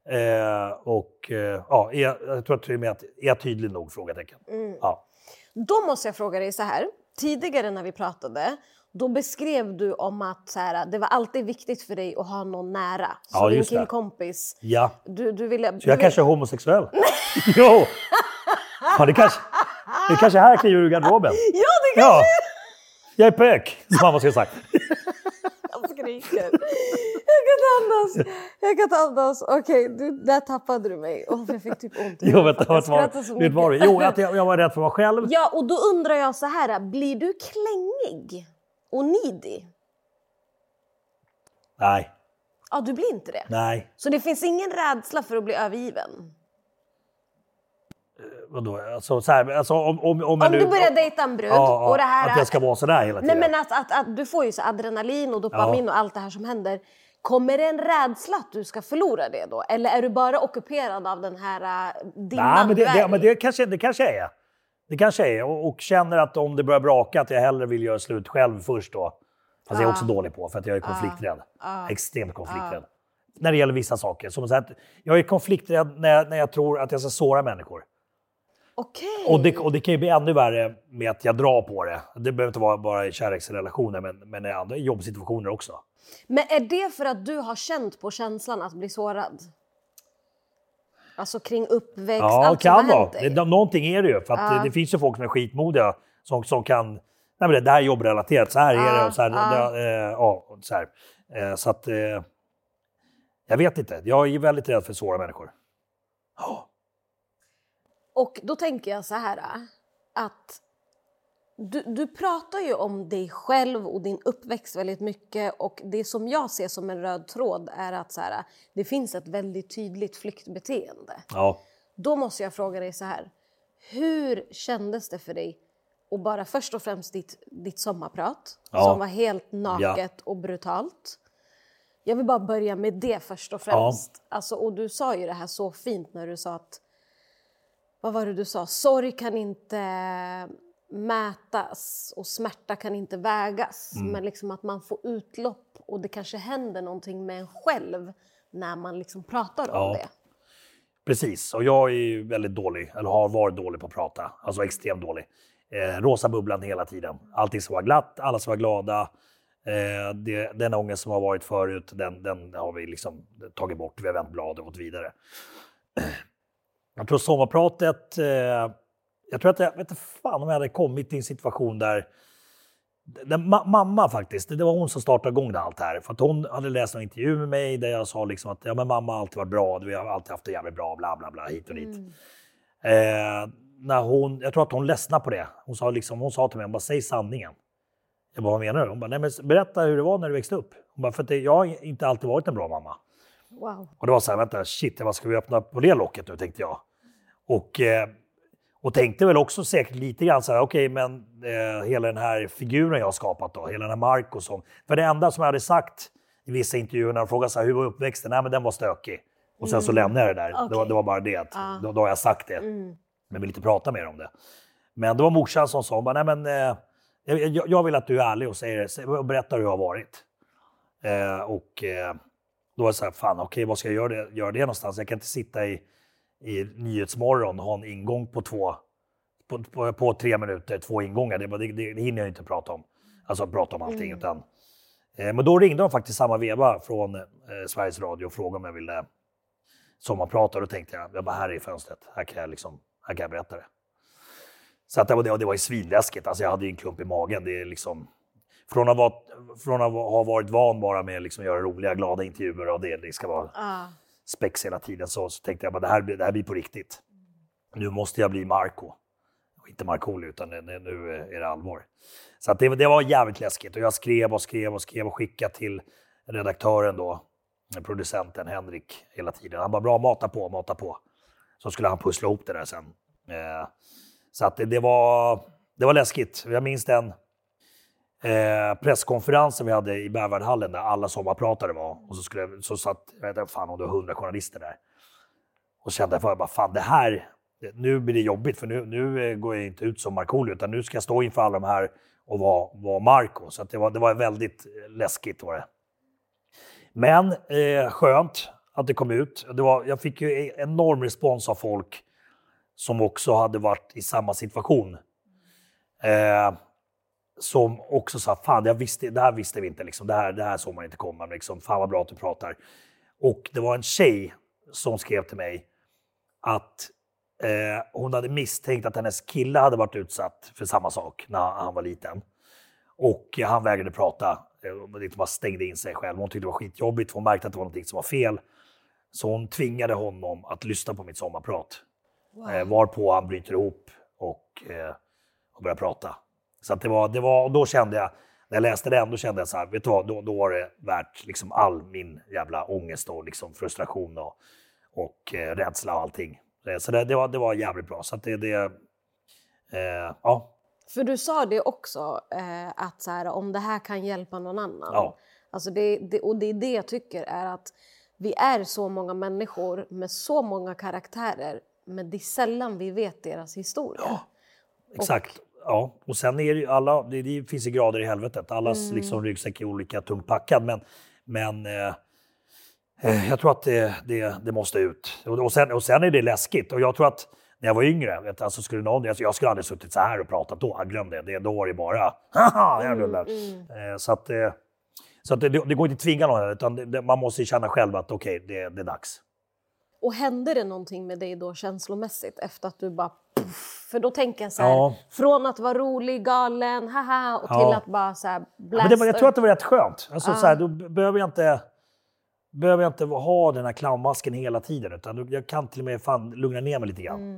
Jag tror till och med att är jag tydlig nog, frågetecken. Ja. Då måste jag fråga dig så här. Tidigare när vi pratade, Då beskrev du om att så här, det var alltid viktigt för dig att ha någon nära. Så Ja, din just det. killkompis. Ja. Du ville... Så jag kanske är homosexuell? Jo! Ja, det kanske här kliver ur garderoben. Ja, det kanske... Ja. Jag är pök, som mamma skulle ha sagt. Jag skriker. Jag kan inte andas. Okej, där tappade du mig. Jag fick typ ont. Jo, vad var det? Jo, att jag var rädd för mig själv. Ja, och då undrar jag så här. Blir du klängig och needy? Nej. Ja, du blir inte det? Nej. Så det finns ingen rädsla för att bli övergiven? Vadå? Alltså, så här, alltså, om du börjar dejta en brud och det här... Att jag ska vara sådär hela tiden. Nej, men att du får ju så adrenalin och dopamin och allt det här som händer. Kommer det en rädsla att du ska förlora det då? Eller är du bara ockuperad av den här dimman? Nej, men det kanske är. Det kanske är. Och känner att om det börjar braka att jag hellre vill göra slut själv först då. Fast jag är också dålig på för att jag är konflikträdd. Extremt konflikträdd. När det gäller vissa saker. Som så att jag är konflikträdd när jag tror att jag ska såra människor. Okej. Och det kan ju bli ännu värre med att jag drar på det. Det behöver inte vara bara i kärleksrelationer men i andra jobbsituationer också. Men är det för att du har känt på känslan att bli sårad? Alltså kring uppväxt, allt som har hänt dig? Någonting är det ju. För att det finns ju folk som är skitmodiga som kan... Nej, men det här är jobbrelaterat. Så här är det. Och så här, så här. Så att... jag vet inte. Jag är väldigt rädd för såra människor. Och då tänker jag så här att du pratar ju om dig själv och din uppväxt väldigt mycket, och det som jag ser som en röd tråd är att så här, det finns ett väldigt tydligt flyktbeteende. Ja. Då måste jag fråga dig så här, hur kändes det för dig och bara först och främst ditt sommarprat som var helt naket och brutalt? Jag vill bara börja med det först och främst. Alltså, och du sa ju det här så fint när du sa att, vad var det du sa? Sorg kan inte mätas och smärta kan inte vägas. Men liksom att man får utlopp och det kanske händer någonting med en själv när man liksom pratar om det. Precis, och jag är ju väldigt dålig, eller har varit dålig på att prata. Alltså extremt dålig. Rosa bubblan hela tiden. Allting ska vara glatt, alla ska vara glada. Den ångest som har varit förut, den har vi liksom tagit bort. Vi har vänt blad och gått vidare. Jag tror sommarpratet... jag tror att jag vet inte fan om jag hade kommit till en situation där mamma faktiskt, det var hon som startade igång det allt här. För att hon hade läst en intervju med mig där jag sa liksom att men mamma har alltid varit bra, vi har alltid haft det jävligt bra, bla bla bla, hit och dit. Jag tror att hon ledsnade på det. Hon sa till mig, bara säg sanningen. Jag bara, vad menar du? Hon bara, nej men berätta hur det var när du växte upp. Hon bara, för att jag har inte alltid varit en bra mamma. Wow. Och det var så här, vänta, shit, vad ska vi öppna på det locket nu, tänkte jag. Och tänkte väl också säkert lite grann så här, okej, men hela den här figuren jag har skapat då, hela den här Marco som... För det enda som jag hade sagt i vissa intervjuer när de frågade så här, hur var uppväxten? Nej, men den var stökig. Och sen så lämnade jag det där. Okay. Det var bara det. Då har jag sagt det. Men vill inte prata mer om det. Men det var morsan som sa, nej men jag vill att du är ärlig och säger berättar hur du har varit. Då var det så här, fan okej, vad ska jag göra det någonstans? Jag kan inte sitta i Nyhetsmorgon och ha en ingång på 3 minuter, 2 ingångar. Det hinner jag inte prata om. Alltså prata om allting. Utan, men då ringde de faktiskt samma veva från Sveriges Radio och frågade om jag ville sommarprata. Och då tänkte jag bara, här är fönstret. Här kan jag berätta det. Så att det var ju svinläskigt. Alltså jag hade ju en klump i magen. Det är liksom, från att ha varit van bara med liksom göra roliga, glada intervjuer och det ska vara spex hela tiden, så tänkte jag bara, det här blir på riktigt. Nu måste jag bli Marco. Inte Markoolio, utan nu är det allvar. Så att det var jävligt läskigt. Och jag skrev och skickade till redaktören då, producenten Henrik hela tiden. Han bara, bra, mata på. Så skulle han pussla ihop det där sen. Så att det var läskigt. Jag minns den presskonferensen vi hade i Bärvardhallen där alla sommarpratare var. Och så satt, jag vet inte fan om det var 100 journalister där. Och så kände jag bara, fan det här, nu blir det jobbigt för nu går jag inte ut som Markoolio, utan nu ska jag stå inför alla de här och vara Marco. Så att det var väldigt läskigt var det. Men skönt att det kom ut. Jag fick ju enorm respons av folk som också hade varit i samma situation. som också sa, fan det här visste vi inte, liksom. det här såg man inte komma, liksom. Fan vad bra att du pratar. Och det var en tjej som skrev till mig att hon hade misstänkt att hennes kille hade varit utsatt för samma sak när han var liten. Och han vägrade prata, det bara stängde in sig själv. Hon tyckte det var skitjobbigt, hon märkte att det var något som var fel. Så hon tvingade honom att lyssna på mitt sommarprat. Wow. Varpå han bryter ihop och börjar prata. Så att det var, då kände jag, när jag läste den, då kände jag så här, vet du vad, då var det värt liksom all min jävla ångest och liksom frustration och rädsla och allting. Så det var jävligt bra. Så att ja. För du sa det också, att så här, om det här kan hjälpa någon annan. Ja. Alltså och det är det jag tycker är att vi är så många människor med så många karaktärer, men det är sällan vi vet deras historia. Ja, exakt. Ja, och sen är det ju alla, det finns ju grader i helvetet. Allas liksom ryggsäck är olika tungt packad, men jag tror att det måste ut. Och sen är det läskigt. Och jag tror att när jag var yngre, alltså jag skulle aldrig suttit så här och pratat då. Jag glömde det. Då var det bara, haha, jag rullar. Så att det går inte att tvinga någon, utan man måste känna själv att okej, det är dags. Och hände det någonting med dig då känslomässigt efter att du bara puff, för då tänker jag så här, från att vara rolig, galen, haha, och till att bara så här blästa. Men jag tror att det var rätt skönt. Alltså så här, då behöver jag inte ha den här clownmasken hela tiden, utan jag kan till och med lugna ner mig lite grann.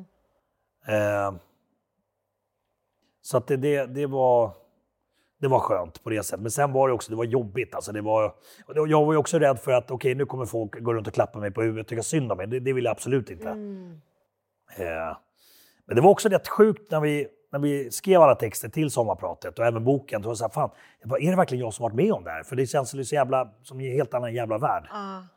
Så att det var skönt på det sättet. Men sen var det också, det var jobbigt. Alltså jag var ju också rädd för att nu kommer folk gå runt och klappa mig på huvudet och tycka synd om mig. Det vill jag absolut inte. Men det var också rätt sjukt när vi skrev alla texter till sommarpratet och även boken. Då var det så här, fan, är det verkligen jag som varit med om det här? För det känns så jävla, som en helt annan jävla värld.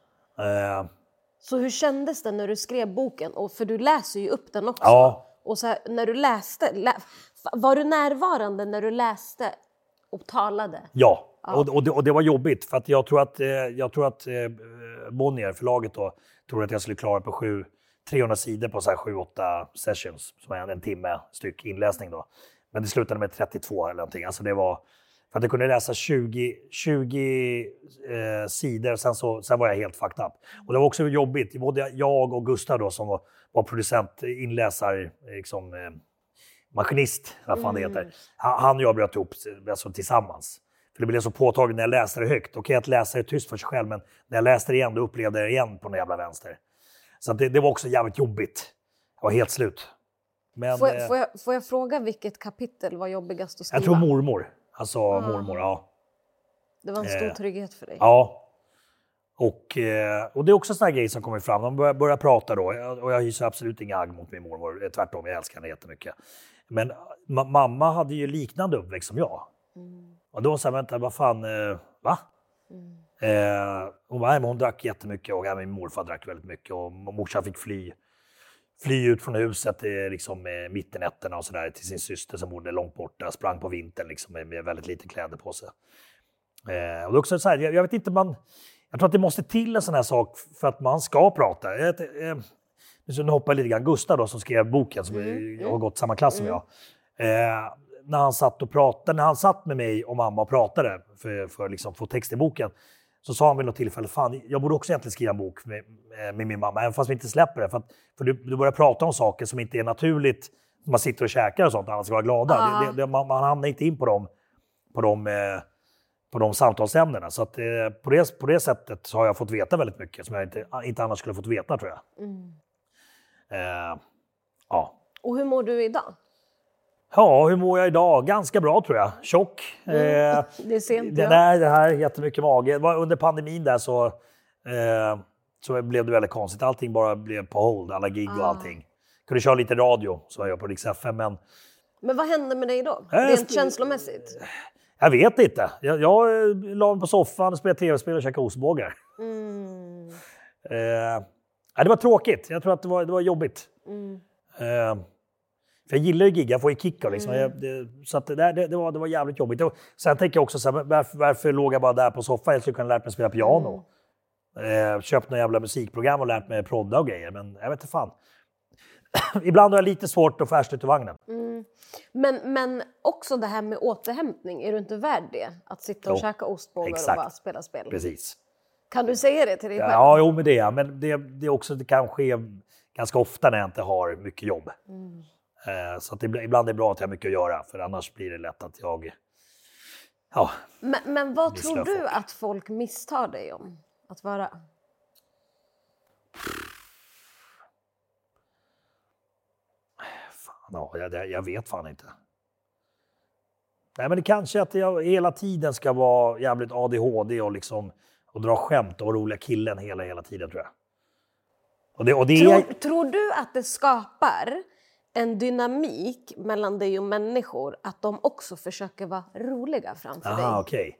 Så hur kändes det när du skrev boken? Och för du läser ju upp den också. Ja. Och så här, när du läste, var du närvarande när du läste och talade? Ja. Och det var jobbigt. För att jag tror att Bonnier, förlaget då, tror att jag skulle klara på 300 sidor på så här 7-8 sessions, som är en timme styck inläsning då. Men det slutade med 32 eller någonting. Alltså det var, för att jag kunde läsa 20 sidor, sen var jag helt fucked up. Och det var också jobbigt. Både jag och Gustav då, som var producent, inläsare, liksom, maskinist, vad fan det heter. Han och jag bröt ihop alltså, tillsammans. För det blev så påtagligt när jag läste det högt. Okej, att läsa det tyst för sig själv, men när jag läste det igen, då upplevde jag det igen på den jävla vänster. Så det var också jävligt jobbigt. Jag var helt slut. Men, får jag fråga vilket kapitel var jobbigast att skriva? Jag tror mormor. Alltså mormor, ja. Det var en stor trygghet för dig. Ja. Och det är också såna grejer som kommer fram. De börjar prata då. Och jag hyser absolut inga agg mot min mormor. Tvärtom, jag älskar henne jättemycket. Men mamma hade ju liknande uppväxt som jag. Och då sa jag, vänta, vad fan, va? Hon drack jättemycket och min morfar drack väldigt mycket. Och morsan fick fly ut från huset liksom, mitt i nätterna och sådär, till sin syster som bodde långt borta. Sprang på vintern liksom, med väldigt lite kläder på sig. Och det är också så här, jag vet inte, jag tror att det måste till en sån här sak för att man ska prata. Nu hoppar jag lite grann. Gustav då, som skrev boken, som har gått samma klass som jag. När han satt med mig och mamma och pratade för liksom få text i boken, så sa han vid något tillfälle, fan, jag borde också egentligen skriva en bok med min mamma, även fast vi inte släpper det. För du börjar prata om saker som inte är naturligt, man sitter och käkar och sånt, alla ska vara glada. Man hamnar inte in på de samtalsämnena. Så att, på det sättet så har jag fått veta väldigt mycket som jag inte annars skulle fått veta, tror jag. Ja. Och hur mår du idag? Ja, hur mår jag idag? Ganska bra, tror jag. Tjock. Det är sent, ja. Nej, det här är jättemycket mage. Under pandemin där så blev det väldigt konstigt. Allting bara blev på hold, alla gig och allting. Kunde köra lite radio som jag gör på Rix FM, men vad hände med dig då? Rent känslomässigt? Jag vet inte. Jag la mig på soffan, spelade tv-spel och käkade ostbågar. Det var tråkigt. Jag tror att det var jobbigt. För jag gillar ju gigga, jag får ju kicka liksom. Så att det var jävligt jobbigt. Sen tänker jag också så här, varför låg jag bara där på soffan? Jag skulle kunna lärt mig spela piano. Köpt några jävla musikprogram och lärt mig prodda och grejer. Men jag vet inte fan. Ibland har jag lite svårt att få arslet ur vagnen. Men också det här med återhämtning, är du inte värd det? Att sitta och käka ostbågar och bara spela spel? Precis. Kan du säga det till dig själv? Ja, jo, men det är. Men det kan ske ganska ofta när jag inte har mycket jobb. Så att ibland är det bra att jag har mycket att göra, för annars blir det lätt att jag... Ja, men vad tror du att folk misstar dig om att vara? Ja, jag vet fan inte. Nej, men det kanske att jag hela tiden ska vara jävligt ADHD och liksom och dra skämt och vara roliga killen hela tiden, tror jag. Tror du att det skapar en dynamik mellan dig och människor att de också försöker vara roliga framför dig? Okej.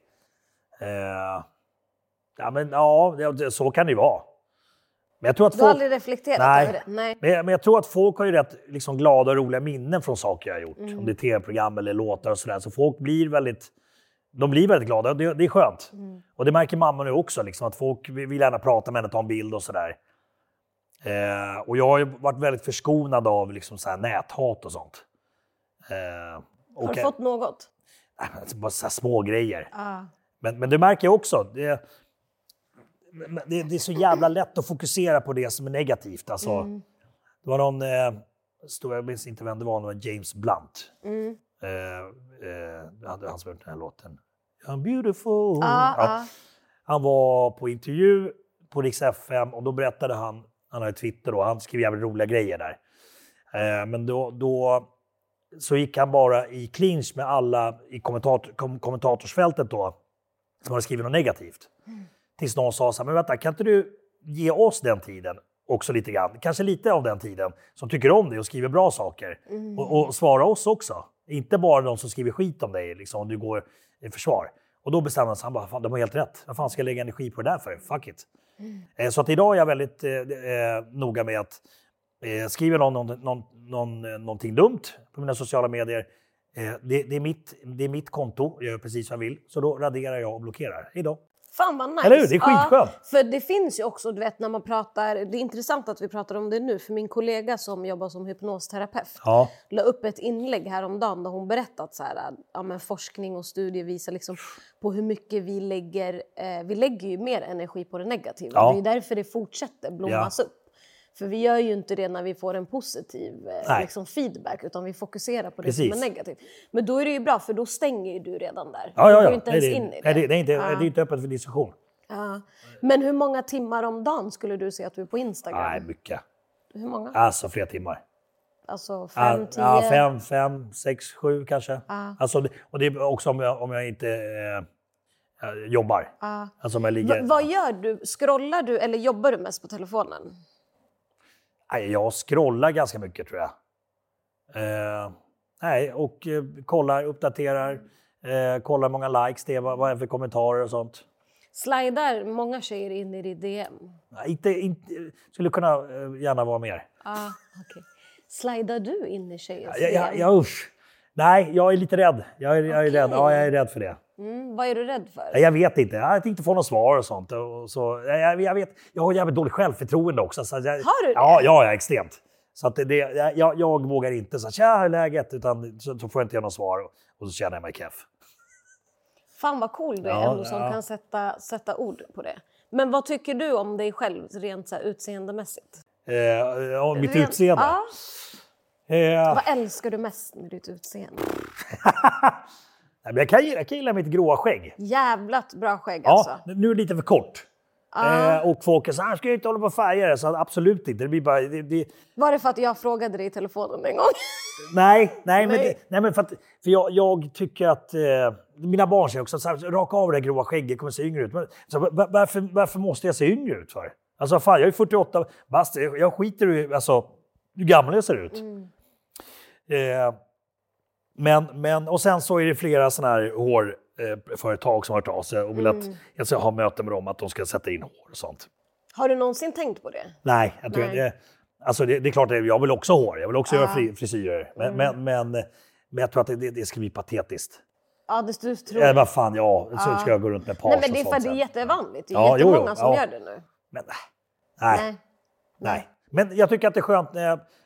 Så kan det ju vara. Men jag tror att du har aldrig reflekterat över det? Nej. Men jag tror att folk har ju rätt liksom glada och roliga minnen från saker jag har gjort. Om det är tv-program eller låtar och sådär. Så folk blir väldigt glada. Det är skönt. Och det märker mamma nu också. Liksom, att folk vill gärna prata med henne, ta en bild och sådär. Och jag har ju varit väldigt förskonad av liksom, så här, näthat och sånt. Har du fått något? Bara så här små grejer. Men det märker jag också. Det är så jävla lätt att fokusera på det som är negativt. Alltså, det var någon, jag minns inte vem det var James Blunt. Han som hört den här låten. I'm beautiful. Han var på intervju på Rix FM och då berättade han hade Twitter då, han skrev jävligt roliga grejer där. Men då så gick han bara i clinch med alla i kommentatorsfältet då som hade skrivit något negativt. Tills någon sa så här, men vänta, kan inte du ge oss den tiden också lite grann? Kanske lite av den tiden som tycker om dig och skriver bra saker. Och svara oss också. Inte bara de som skriver skit om dig, liksom, om du går i försvar. Och då bestämde han bara, fan, de har helt rätt. Vad fan ska jag lägga energi på det där för? Fuck it. Så att idag är jag väldigt noga med att skriva någonting dumt på mina sociala medier. Det är mitt konto, jag gör precis vad jag vill. Så då raderar jag och blockerar. Hejdå. Fan vad nice. Eller hur? Det är skitskönt. För det finns ju också, du vet, när man pratar... Det är intressant att vi pratar om det nu. För min kollega som jobbar som hypnosterapeut la upp ett inlägg häromdagen där hon berättat så här, men forskning och studier visar liksom på hur mycket vi lägger ju mer energi på det negativa. Det är därför det fortsätter blommas upp. För vi gör ju inte det när vi får en positiv liksom feedback, utan vi fokuserar på det som är negativt. Men då är det ju bra, för då stänger ju du redan där. Du går inte ens in i det. Nej, det är inte öppet för diskussion. Men hur många timmar om dagen skulle du säga att du är på Instagram? Nej, mycket. Hur många? Alltså flera timmar. Alltså 5, 10? 5, 6, 7 kanske. Alltså, och det är också om jag inte jobbar. Alltså om jag ligger... Vad gör du? Scrollar du eller jobbar du mest på telefonen? Jag scrollar ganska mycket, tror jag. Och kollar, uppdaterar, kollar många likes det vad är för kommentarer och sånt. Slidar många tjejer in i ditt DM? Inte skulle kunna gärna vara mer. Okay. Slidar du in i tjejers DM? Usch. Nej, jag är lite rädd. Jag är rädd. Ja, jag är rädd för det. Vad är du rädd för? Jag vet inte. Jag inte få något svar och sånt. Och så, jag har jävligt dåligt självförtroende också. Så har du det? Ja, extremt. Så att jag vågar inte så tja, hur är läget? Utan så får jag inte ge något svar och så känner jag mig keff. Fan vad cool du är ändå som kan sätta ord på det. Men vad tycker du om dig själv rent så här utseendemässigt? Mitt utseende? Vad älskar du mest med ditt utseende? Jag kan gilla mitt gråa skägg. Jävlat bra skägg alltså. Nu är det lite för kort. Och folk är så här, ska jag inte hålla på och färga det? Så absolut inte. Det blir bara, Var det för att jag frågade dig i telefonen en gång? Nej. Men för jag tycker att mina barn säger också så här, raka av det gråa skägget, kommer se yngre ut. Men, så, varför måste jag se yngre ut för? Alltså fan, jag är 48 bast, jag skiter i alltså, hur gammal jag ser ut. Men och sen så är det flera såna här hårföretag som har hört av sig och vill att jag ska ha möte med dem, att de ska sätta in hår och sånt. Har du någonsin tänkt på det? Nej, jag tror alltså det är klart att jag vill också ha hår. Jag vill också göra frisyrer. Men jag tror att det ska bli patetiskt. Ja, det tror jag. Vad fan, så ska jag gå runt med page. Nej, men det är för att det är jättevanligt. Det är jättemånga som gör det nu. Men nej. Men jag tycker att det är skönt när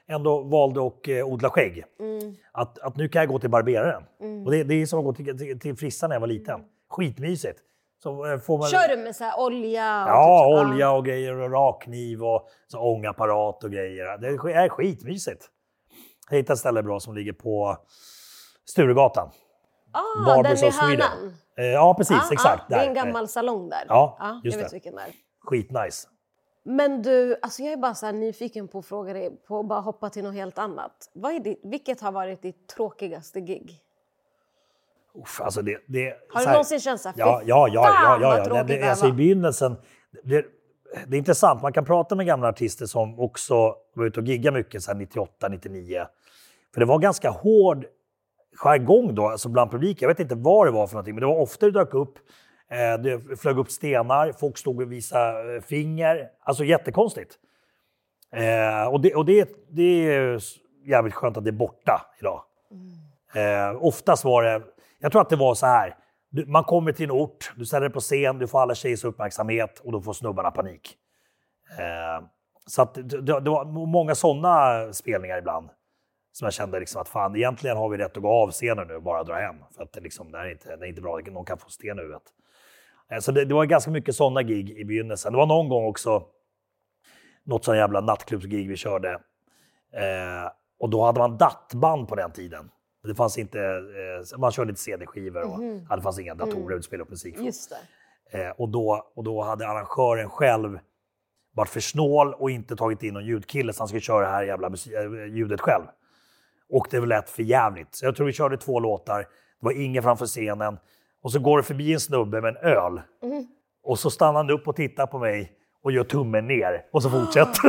ändå valde att odla skägg. Att nu kan jag gå till barberaren. Och det är som att gå till frissan när jag var liten. Skitmysigt. Så får man... Kör du med så här olja? Ja, olja och grejer och rakkniv och så ångapparat och grejer. Det är skitmysigt. Jag hittade ett ställe bra som ligger på Sturegatan. Den i hörnan? Ja, precis. Exakt. Det är en gammal salong där. Ja, just jag vet det. vilken det är. Skitnice. Men du, alltså jag är bara så här nyfiken på att fråga dig, på att bara hoppa till något helt annat. Vilket har varit ditt tråkigaste gig? Alltså det, har du någonsin känt så här, ja. Alltså i begynnelsen, det är intressant, man kan prata med gamla artister som också var ute och gigga mycket så här 98, 99. För det var ganska hård jargong då, alltså bland publiken. Jag vet inte vad det var för någonting, men det var ofta det dök upp. Det flög upp stenar, folk stod och visade finger. Alltså jättekonstigt. Och det är jävligt skönt att det är borta idag. Oftast var det, jag tror att det var så här. Man kommer till en ort, du ställer dig på scen, du får alla tjejers uppmärksamhet och då får snubbarna panik. Så att det var många sådana spelningar ibland. Som jag kände liksom att fan, egentligen har vi rätt att gå av scenen nu och bara dra hem. För att det är inte bra, någon kan få sten i huvudet. Så det var ganska mycket sådana gig i begynnelsen. Det var någon gång också något sån jävla nattklubbsgig vi körde. Och då hade man dattband på den tiden. Det fanns inte, man körde inte CD-skivor och det fanns inga datorer att spela upp musik. Just det. Och då hade arrangören själv varit för snål och inte tagit in någon ljudkille så han skulle köra det här jävla ljudet själv. Och det var lätt för jävligt. Så jag tror vi körde 2 låtar. Det var ingen framför scenen. Och så går det förbi en snubbe med en öl. Och så stannar han upp och tittar på mig och gör tummen ner. Och så fortsätter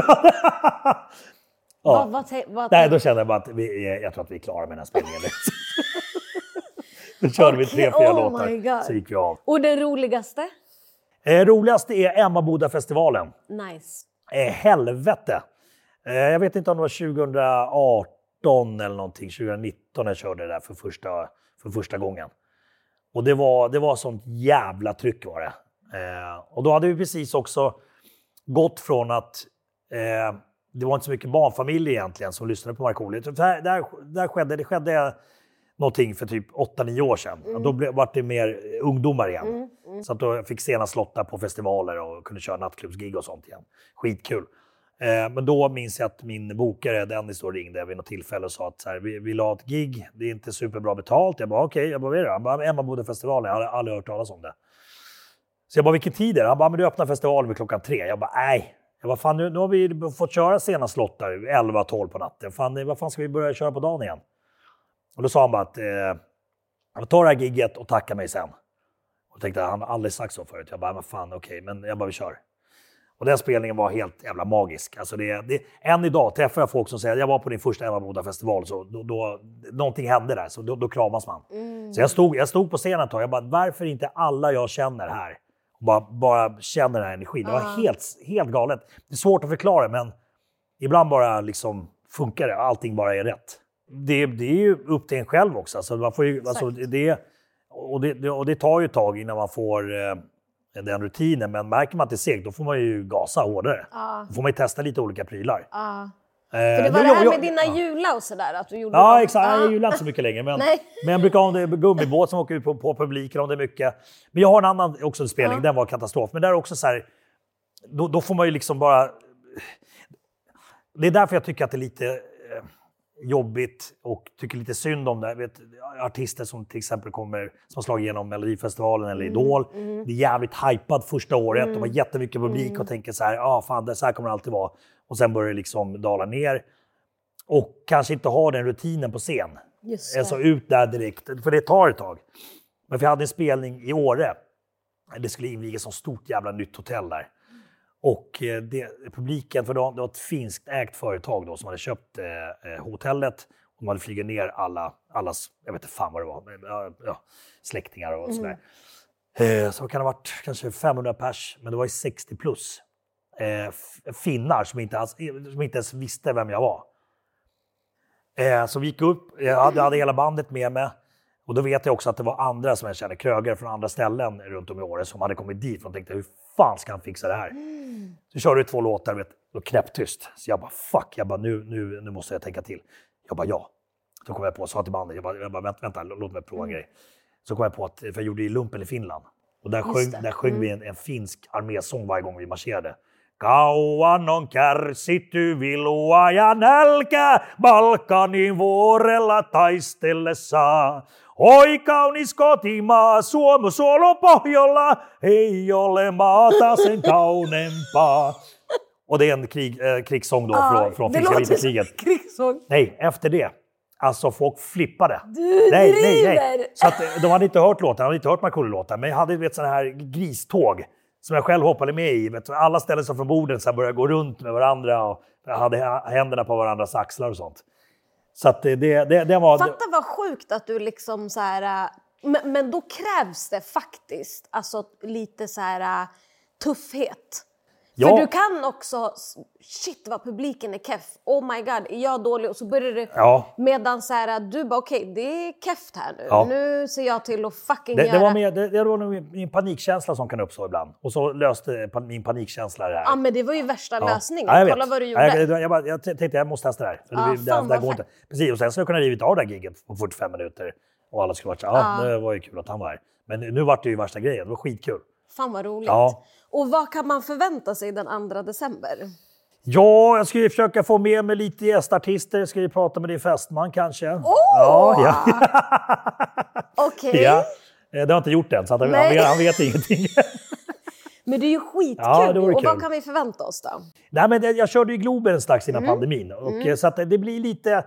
Nej, då kände jag bara att jag tror att vi är klara med den här spelningen. Då körde vi 3-4 låtar. Så gick vi av. Och det roligaste? Roligaste är Emmaboda-festivalen. Nice. Helvete. Jag vet inte om det var 2018 eller någonting. 2019 jag körde det där för första gången. Och det var sånt jävla tryck var det. Och då hade vi precis också gått från att det var inte så mycket barnfamiljer egentligen som lyssnade på Markoolio. Det skedde någonting för typ 8-9 år sedan. Och då var det mer ungdomar igen. Så att då fick sena slottar på festivaler och kunde köra nattklubbsgig och sånt igen. Skitkul. Men då minns jag att min bokare Dennis då ringde vid något tillfälle och sa att så här, vi la ett gig, det är inte superbra betalt. Jag bara okej, vad är det? Han bara Emmaboda-festivalen, jag hade aldrig hört talas om det. Så jag bara vilken tid är det? Han bara men du öppnar festivalen vid 3:00. Jag bara nej. Jag bara fan nu har vi fått köra sena slottar 11-12 på natten. Fan, vad fan ska vi börja köra på dagen igen? Och då sa han bara att jag tar det här gigget och tackar mig sen. Och tänkte han har aldrig sagt så förut. Jag bara men fan okej, men jag bara vi kör. Och den spelningen var helt jävla magisk. Alltså än idag träffar jag folk som säger att jag var på din första Emmaboda-festival. Så då någonting hände där, så då kramas man. Så jag stod på scenen ett tag. Jag bara, varför inte alla jag känner här? Och bara känner den här energin. Det var helt galet. Det är svårt att förklara, men ibland bara liksom funkar det. Allting bara är rätt. Det är ju upp till en själv också. Alltså man får ju, alltså det tar ju ett tag innan man får... den rutinen, men märker man att det är segt då får man ju gasa hårdare. Då får man ju testa lite olika prylar. För det var det här med dina jula och sådär att du gjorde Ja, exakt. Jag jular inte så mycket längre, men jag brukar ha en gummibåt som åker ut på publiken om det är mycket. Men jag har en annan också en spelning, den var katastrof. Men där är också så här, då får man ju liksom bara... Det är därför jag tycker att det är lite jobbigt och tycker lite synd om det. Jag vet, artister som till exempel som har slagit igenom Melodifestivalen eller Idol. Det är jävligt hypad första året. De har jättemycket publik och tänker så här, fan, så här kommer det alltid vara. Och sen börjar det liksom dala ner. Och kanske inte ha den rutinen på scen. Alltså ut där direkt, för det tar ett tag. Men vi hade en spelning i Åre. Det skulle invigas som stort jävla nytt hotell där. Och publiken, för det var ett finskt ägt företag då som hade köpt hotellet. Och de hade flugit ner allas, jag vet inte fan vad det var, släktingar och sådär. Så det kan ha varit kanske 500 pers, men det var ju 60 plus. Finnar som inte ens visste vem jag var. Så vi gick upp, jag hade hela bandet med mig. Och då vet jag också att det var andra som jag kände, krögare från andra ställen runt om i Åre som hade kommit dit och tänkte hur fan ska han fixa det här? Så körde du 2 låtar, vet, och knäpptyst. Så jag bara fuck, nu måste jag tänka till. Jag bara ja. Så kom jag på och sa till bandet, jag bara vänta, låt mig prova en grej. Så kom jag på att, för jag gjorde i lumpen i Finland. Och där sjöng vi en finsk armésång varje gång vi marscherade. Kauan on kärsitty vilua ja nälkä, Balkanin vuorella taistellessa. Oi kaunis kotimaa, Suomussuolon pohjolla, ei ole maata sen kauneempaa. Och det är en krigssång då från finska vinterkriget. Krigssång. Nej, efter det. Alltså folk flippade. Nej. Så att de hade inte hört låten, de hade inte hört Markoolio-låten. Men jag hade ett sån här griståg som jag själv hoppade med i. Vet, alla ställde sig från borden så började gå runt med varandra och hade händerna på varandras axlar och sånt. Så att det var... Fatta vad sjukt att du liksom så här... Men då krävs det faktiskt alltså lite så här tuffhet. Ja. För du kan också, shit vad publiken är keff. Oh my god, är jag dålig? Och så börjar det medan så här, du bara okej, det är kefft här nu. Ja. Nu ser jag till att fucking göra... Det var nog min panikkänsla som kan uppstå ibland. Och så löste min panikkänsla det här. Ja, men det var ju värsta lösningen. Ja, kolla vad du gjorde. Jag tänkte jag måste testa det här. Det går inte. Precis, och sen så kunde jag rivit av det här giget på 45 minuter. Och alla skulle varit det var ju kul att han var här. Men nu var det ju värsta grejen, det var skitkul. Fan vad roligt. Ja. Och vad kan man förvänta sig den 2 december? Ja, jag ska ju försöka få med mig lite gästartister. Jag ska ju prata med din fästman kanske. Ja. Okej. Ja, det har jag inte gjort än, så han vet ingenting. Men det är ju skitkul. Ja, det vore kul. Och vad kan vi förvänta oss då? Nej, men jag körde ju Globen strax innan pandemin. Och, så att det blir lite...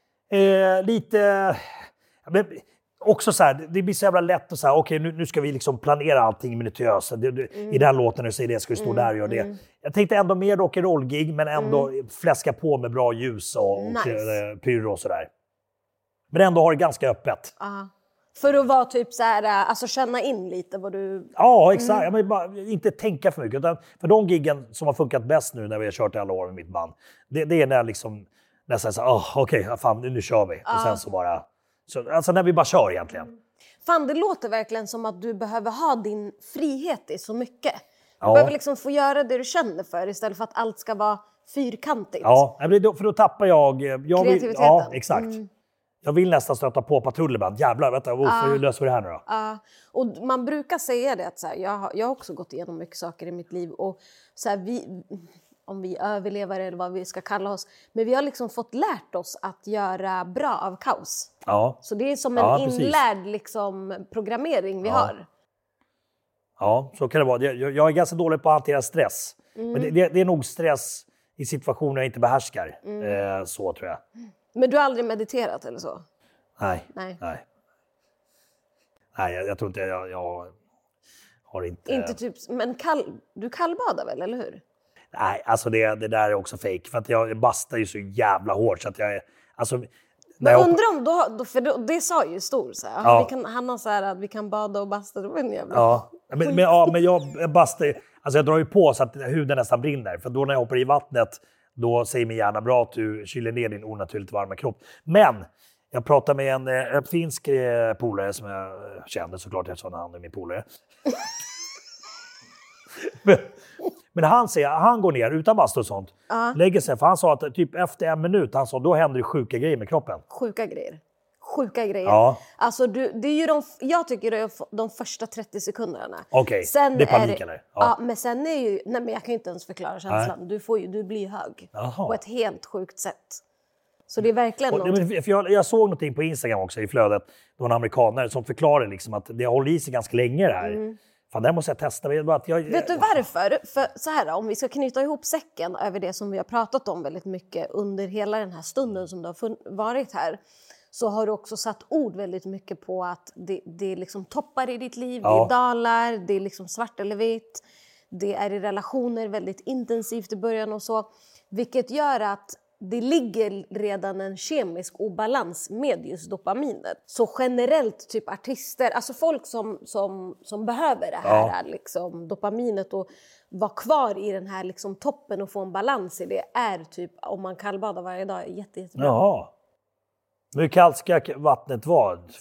Också så här, det blir så jävla lätt att säga okej, nu ska vi liksom planera allting minutiöst. I den låten du säger det ska du stå där och göra det. Jag tänkte ändå mer rock'n'roll-gig men ändå fläska på med bra ljus och pyro och sådär. Men ändå har det ganska öppet. För att vara typ så här, alltså känna in lite vad du... Ja, exakt. Jag bara, inte tänka för mycket. Utan för de giggen som har funkat bäst nu när vi har kört i alla år med mitt band. Det är när jag liksom nästan så här, okej, fan nu kör vi. Och sen så bara... Så, alltså när vi bara kör egentligen. Fan, det låter verkligen som att du behöver ha din frihet i så mycket. Du behöver liksom få göra det du känner för istället för att allt ska vara fyrkantigt. Ja, för då tappar jag kreativiteten. Ja, exakt. Jag vill nästan stöta på patrull ibland. Jävlar, vänta, hur löser vi det här nu då? Och man brukar säga det att så här, jag har också gått igenom mycket saker i mitt liv. Och så här, om vi överlever eller vad vi ska kalla oss. Men vi har liksom fått lärt oss att göra bra av kaos. Ja. Så det är som en inlärd liksom, programmering vi har. Ja, så kan det vara. Jag är ganska dålig på att hantera stress. Men det är nog stress i situationer jag inte behärskar. Så tror jag. Men du har aldrig mediterat eller så? Nej, jag tror inte jag har inte... Inte typ, men du kallbadar väl, eller hur? Nej, alltså det där är också fake. För att jag bastar ju så jävla hårt så att jag är... Alltså, men undrar om då för det sa ju Stor så här. Han har så här att vi kan bada och basta. Det var en jävla... Men jag bastar alltså jag drar ju på så att huden nästan brinner. För då när jag hoppar i vattnet, då säger min hjärna bra att du kyler ner din onaturligt varma kropp. Men jag pratade med en finsk polare som jag kände såklart eftersom han är min polare. Men han går ner utan bastu och sånt. Lägger sig, för han sa att typ efter 1 minut, han sa, då händer det sjuka grejer med kroppen. Sjuka grejer. Ja. Alltså det är ju jag tycker det är de första 30 sekunderna. Okej, det är panik eller? Ja, men sen är ju, nej men jag kan ju inte ens förklara känslan. Du blir hög. På ett helt sjukt sätt. Så det är verkligen något. Jag såg någonting på Instagram också i flödet. Det var en amerikanare som förklarade liksom att det håller i sig ganska länge det här. Fan, det måste jag testa. Vet du varför? För så här, om vi ska knyta ihop säcken över det som vi har pratat om väldigt mycket under hela den här stunden som det har varit här, så har du också satt ord väldigt mycket på att det är liksom toppar i ditt liv, det är dalar, det är liksom svart eller vitt, det är i relationer väldigt intensivt i början och så, vilket gör att det ligger redan en kemisk obalans med just dopaminet. Så generellt typ artister, alltså folk som behöver det här liksom, dopaminet och vara kvar i den här liksom, toppen och få en balans i det, är typ om man kallbadar varje dag jättebra. Jaha. Hur kallt ska vattnet vara?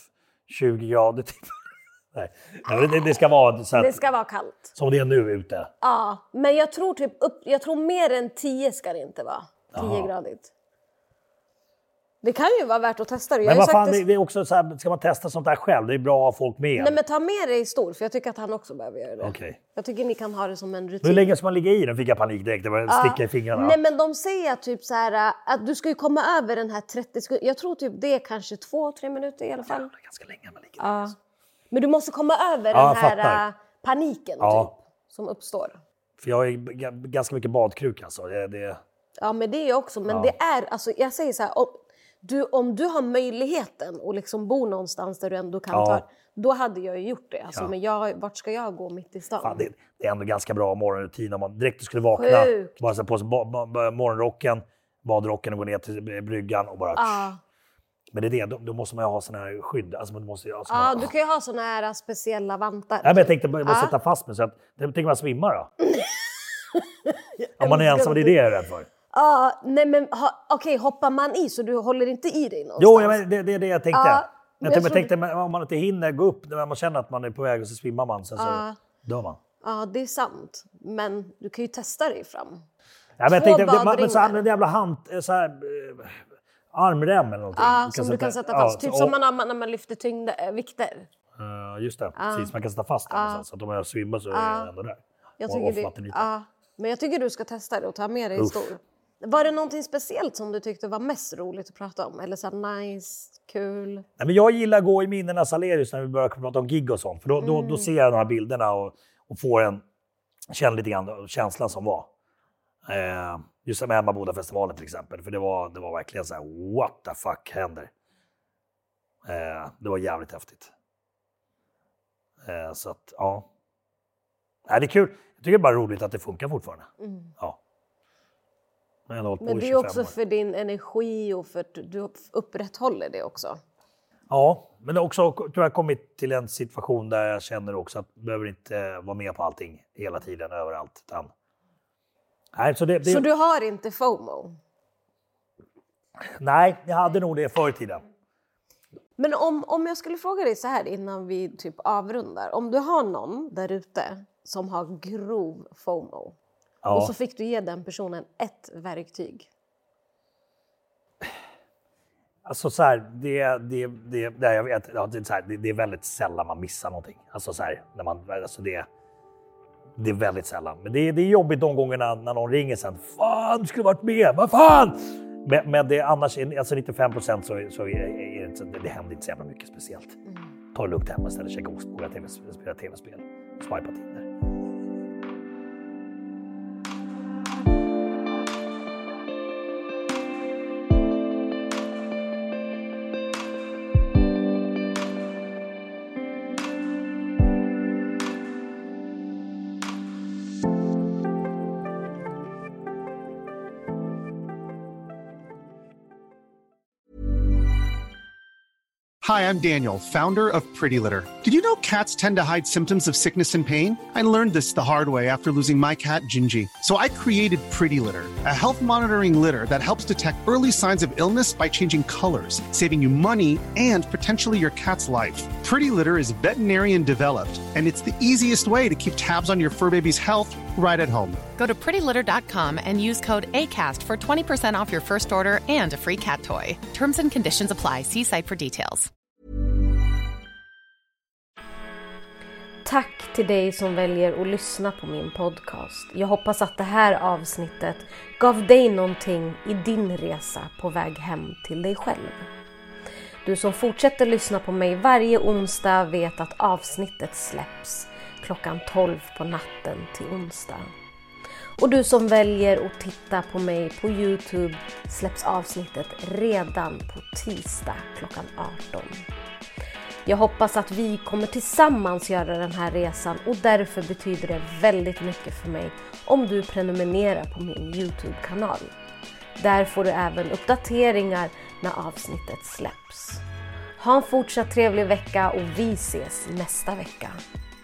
20 grader typ. Nej, det ska vara så att, Det ska vara kallt. som det är nu ute. Ja, men jag tror jag tror mer än 10 ska det inte vara. 10 gradigt. Det kan ju vara värt att testa det. Men vad fan, det är också så här, ska man testa sånt där själv? Det är bra att ha folk med. Nej, men ta med dig stor, för jag tycker att han också behöver göra det. Okej. Jag tycker ni kan ha det som en rutin. Hur länge ska man ligga i den? Fick jag panik direkt. Det var sticka i fingrarna. Nej, men de säger typ så här att du ska ju komma över den här 30 sekunder. Jag tror typ det är kanske 2-3 minuter i alla fall. Det är ganska länge man ligger där. Men du måste komma över Ja, den här fattar. paniken Ja. typ, som uppstår. För jag är ganska mycket badkruk alltså. Ja, men det är jag också. Men det är, alltså jag säger så här, om du har möjligheten att liksom bo någonstans där du ändå kan ta, då hade jag ju gjort det. Alltså, men vart ska jag gå mitt i stan? Fan, det är ändå ganska bra morgonrutin om man direkt skulle vakna. Sjukt. Bara så på sig morgonrocken, badrocken och gå ner till bryggan och bara... Men det är det, då måste man ju ha sån här skydd. Alltså man måste, du kan ju ha såna här speciella vantar. Nej, men jag tänkte jag måste sätta fast mig så att... Tänk man svimmar då? Om man är ensam, det är det jag är rädd för. Nej men okej, hoppar man i så du håller inte i dig någonstans? Jo, men det är det jag tänkte. Jag tänkte om man inte hinner gå upp när man känner att man är på väg och så svimmar man, sen så dör man. Ja, det är sant. Men du kan ju testa dig fram. Ja, men jag tänkte, så använder jävla armrem eller någonting. Som du kan sätta fast. Typ som när man lyfter vikter. Just det, precis. Man kan sätta fast den så att om jag svimmar så är jag ändå där. Men jag tycker du ska testa det och ta med dig stor. Var det någonting speciellt som du tyckte var mest roligt att prata om? Eller så här nice, kul? Nej, men jag gillar att gå i minnenas Aleris när vi börjar prata om gig och sånt. För då ser jag de här bilderna och får känner lite grann känslan som var. Just som Emmabodafestivalen till exempel. För det var verkligen så här, what the fuck händer? Det var jävligt häftigt. Så att, ja. Det är kul. Jag tycker det är bara roligt att det funkar fortfarande. Ja. Men det är också för din energi och för att du upprätthåller det också. Ja, men det också tror jag kommit till en situation där jag känner också att jag behöver inte vara med på allting hela tiden, överallt. Nej, så du har inte FOMO? Nej, jag hade nog det förr i tiden. Men om jag skulle fråga dig så här innan vi typ avrundar. Om du har någon där ute som har grov FOMO. Och så fick du ge den personen ett verktyg. Alltså så här, jag vet, det är väldigt sällan man missar någonting. Alltså så här, det är väldigt sällan. Men det är jobbigt de gångerna när någon ringer sen. Fan, du skulle varit med, vad fan! Men det annars, alltså 95% så är det inte, det händer inte så jävla mycket speciellt. Ta det lugnt hemma istället, käka ostbågar, spela tv-spel, swipa Tinder. Hi, I'm Daniel, founder of Pretty Litter. Did you know cats tend to hide symptoms of sickness and pain? I learned this the hard way after losing my cat, Gingy. So I created Pretty Litter, a health monitoring litter that helps detect early signs of illness by changing colors, saving you money and potentially your cat's life. Pretty Litter is veterinarian developed, and it's the easiest way to keep tabs on your fur baby's health right at home. Go to prettylitter.com and use code ACAST for 20% off your first order and a free cat toy. Terms and conditions apply. See site for details. Tack till dig som väljer att lyssna på min podcast. Jag hoppas att det här avsnittet gav dig någonting i din resa på väg hem till dig själv. Du som fortsätter lyssna på mig varje onsdag vet att avsnittet släpps klockan 12 på natten till onsdag. Och du som väljer att titta på mig på YouTube släpps avsnittet redan på tisdag klockan 18. Jag hoppas att vi kommer tillsammans göra den här resan och därför betyder det väldigt mycket för mig om du prenumererar på min YouTube-kanal. Där får du även uppdateringar när avsnittet släpps. Ha en fortsatt trevlig vecka och vi ses nästa vecka.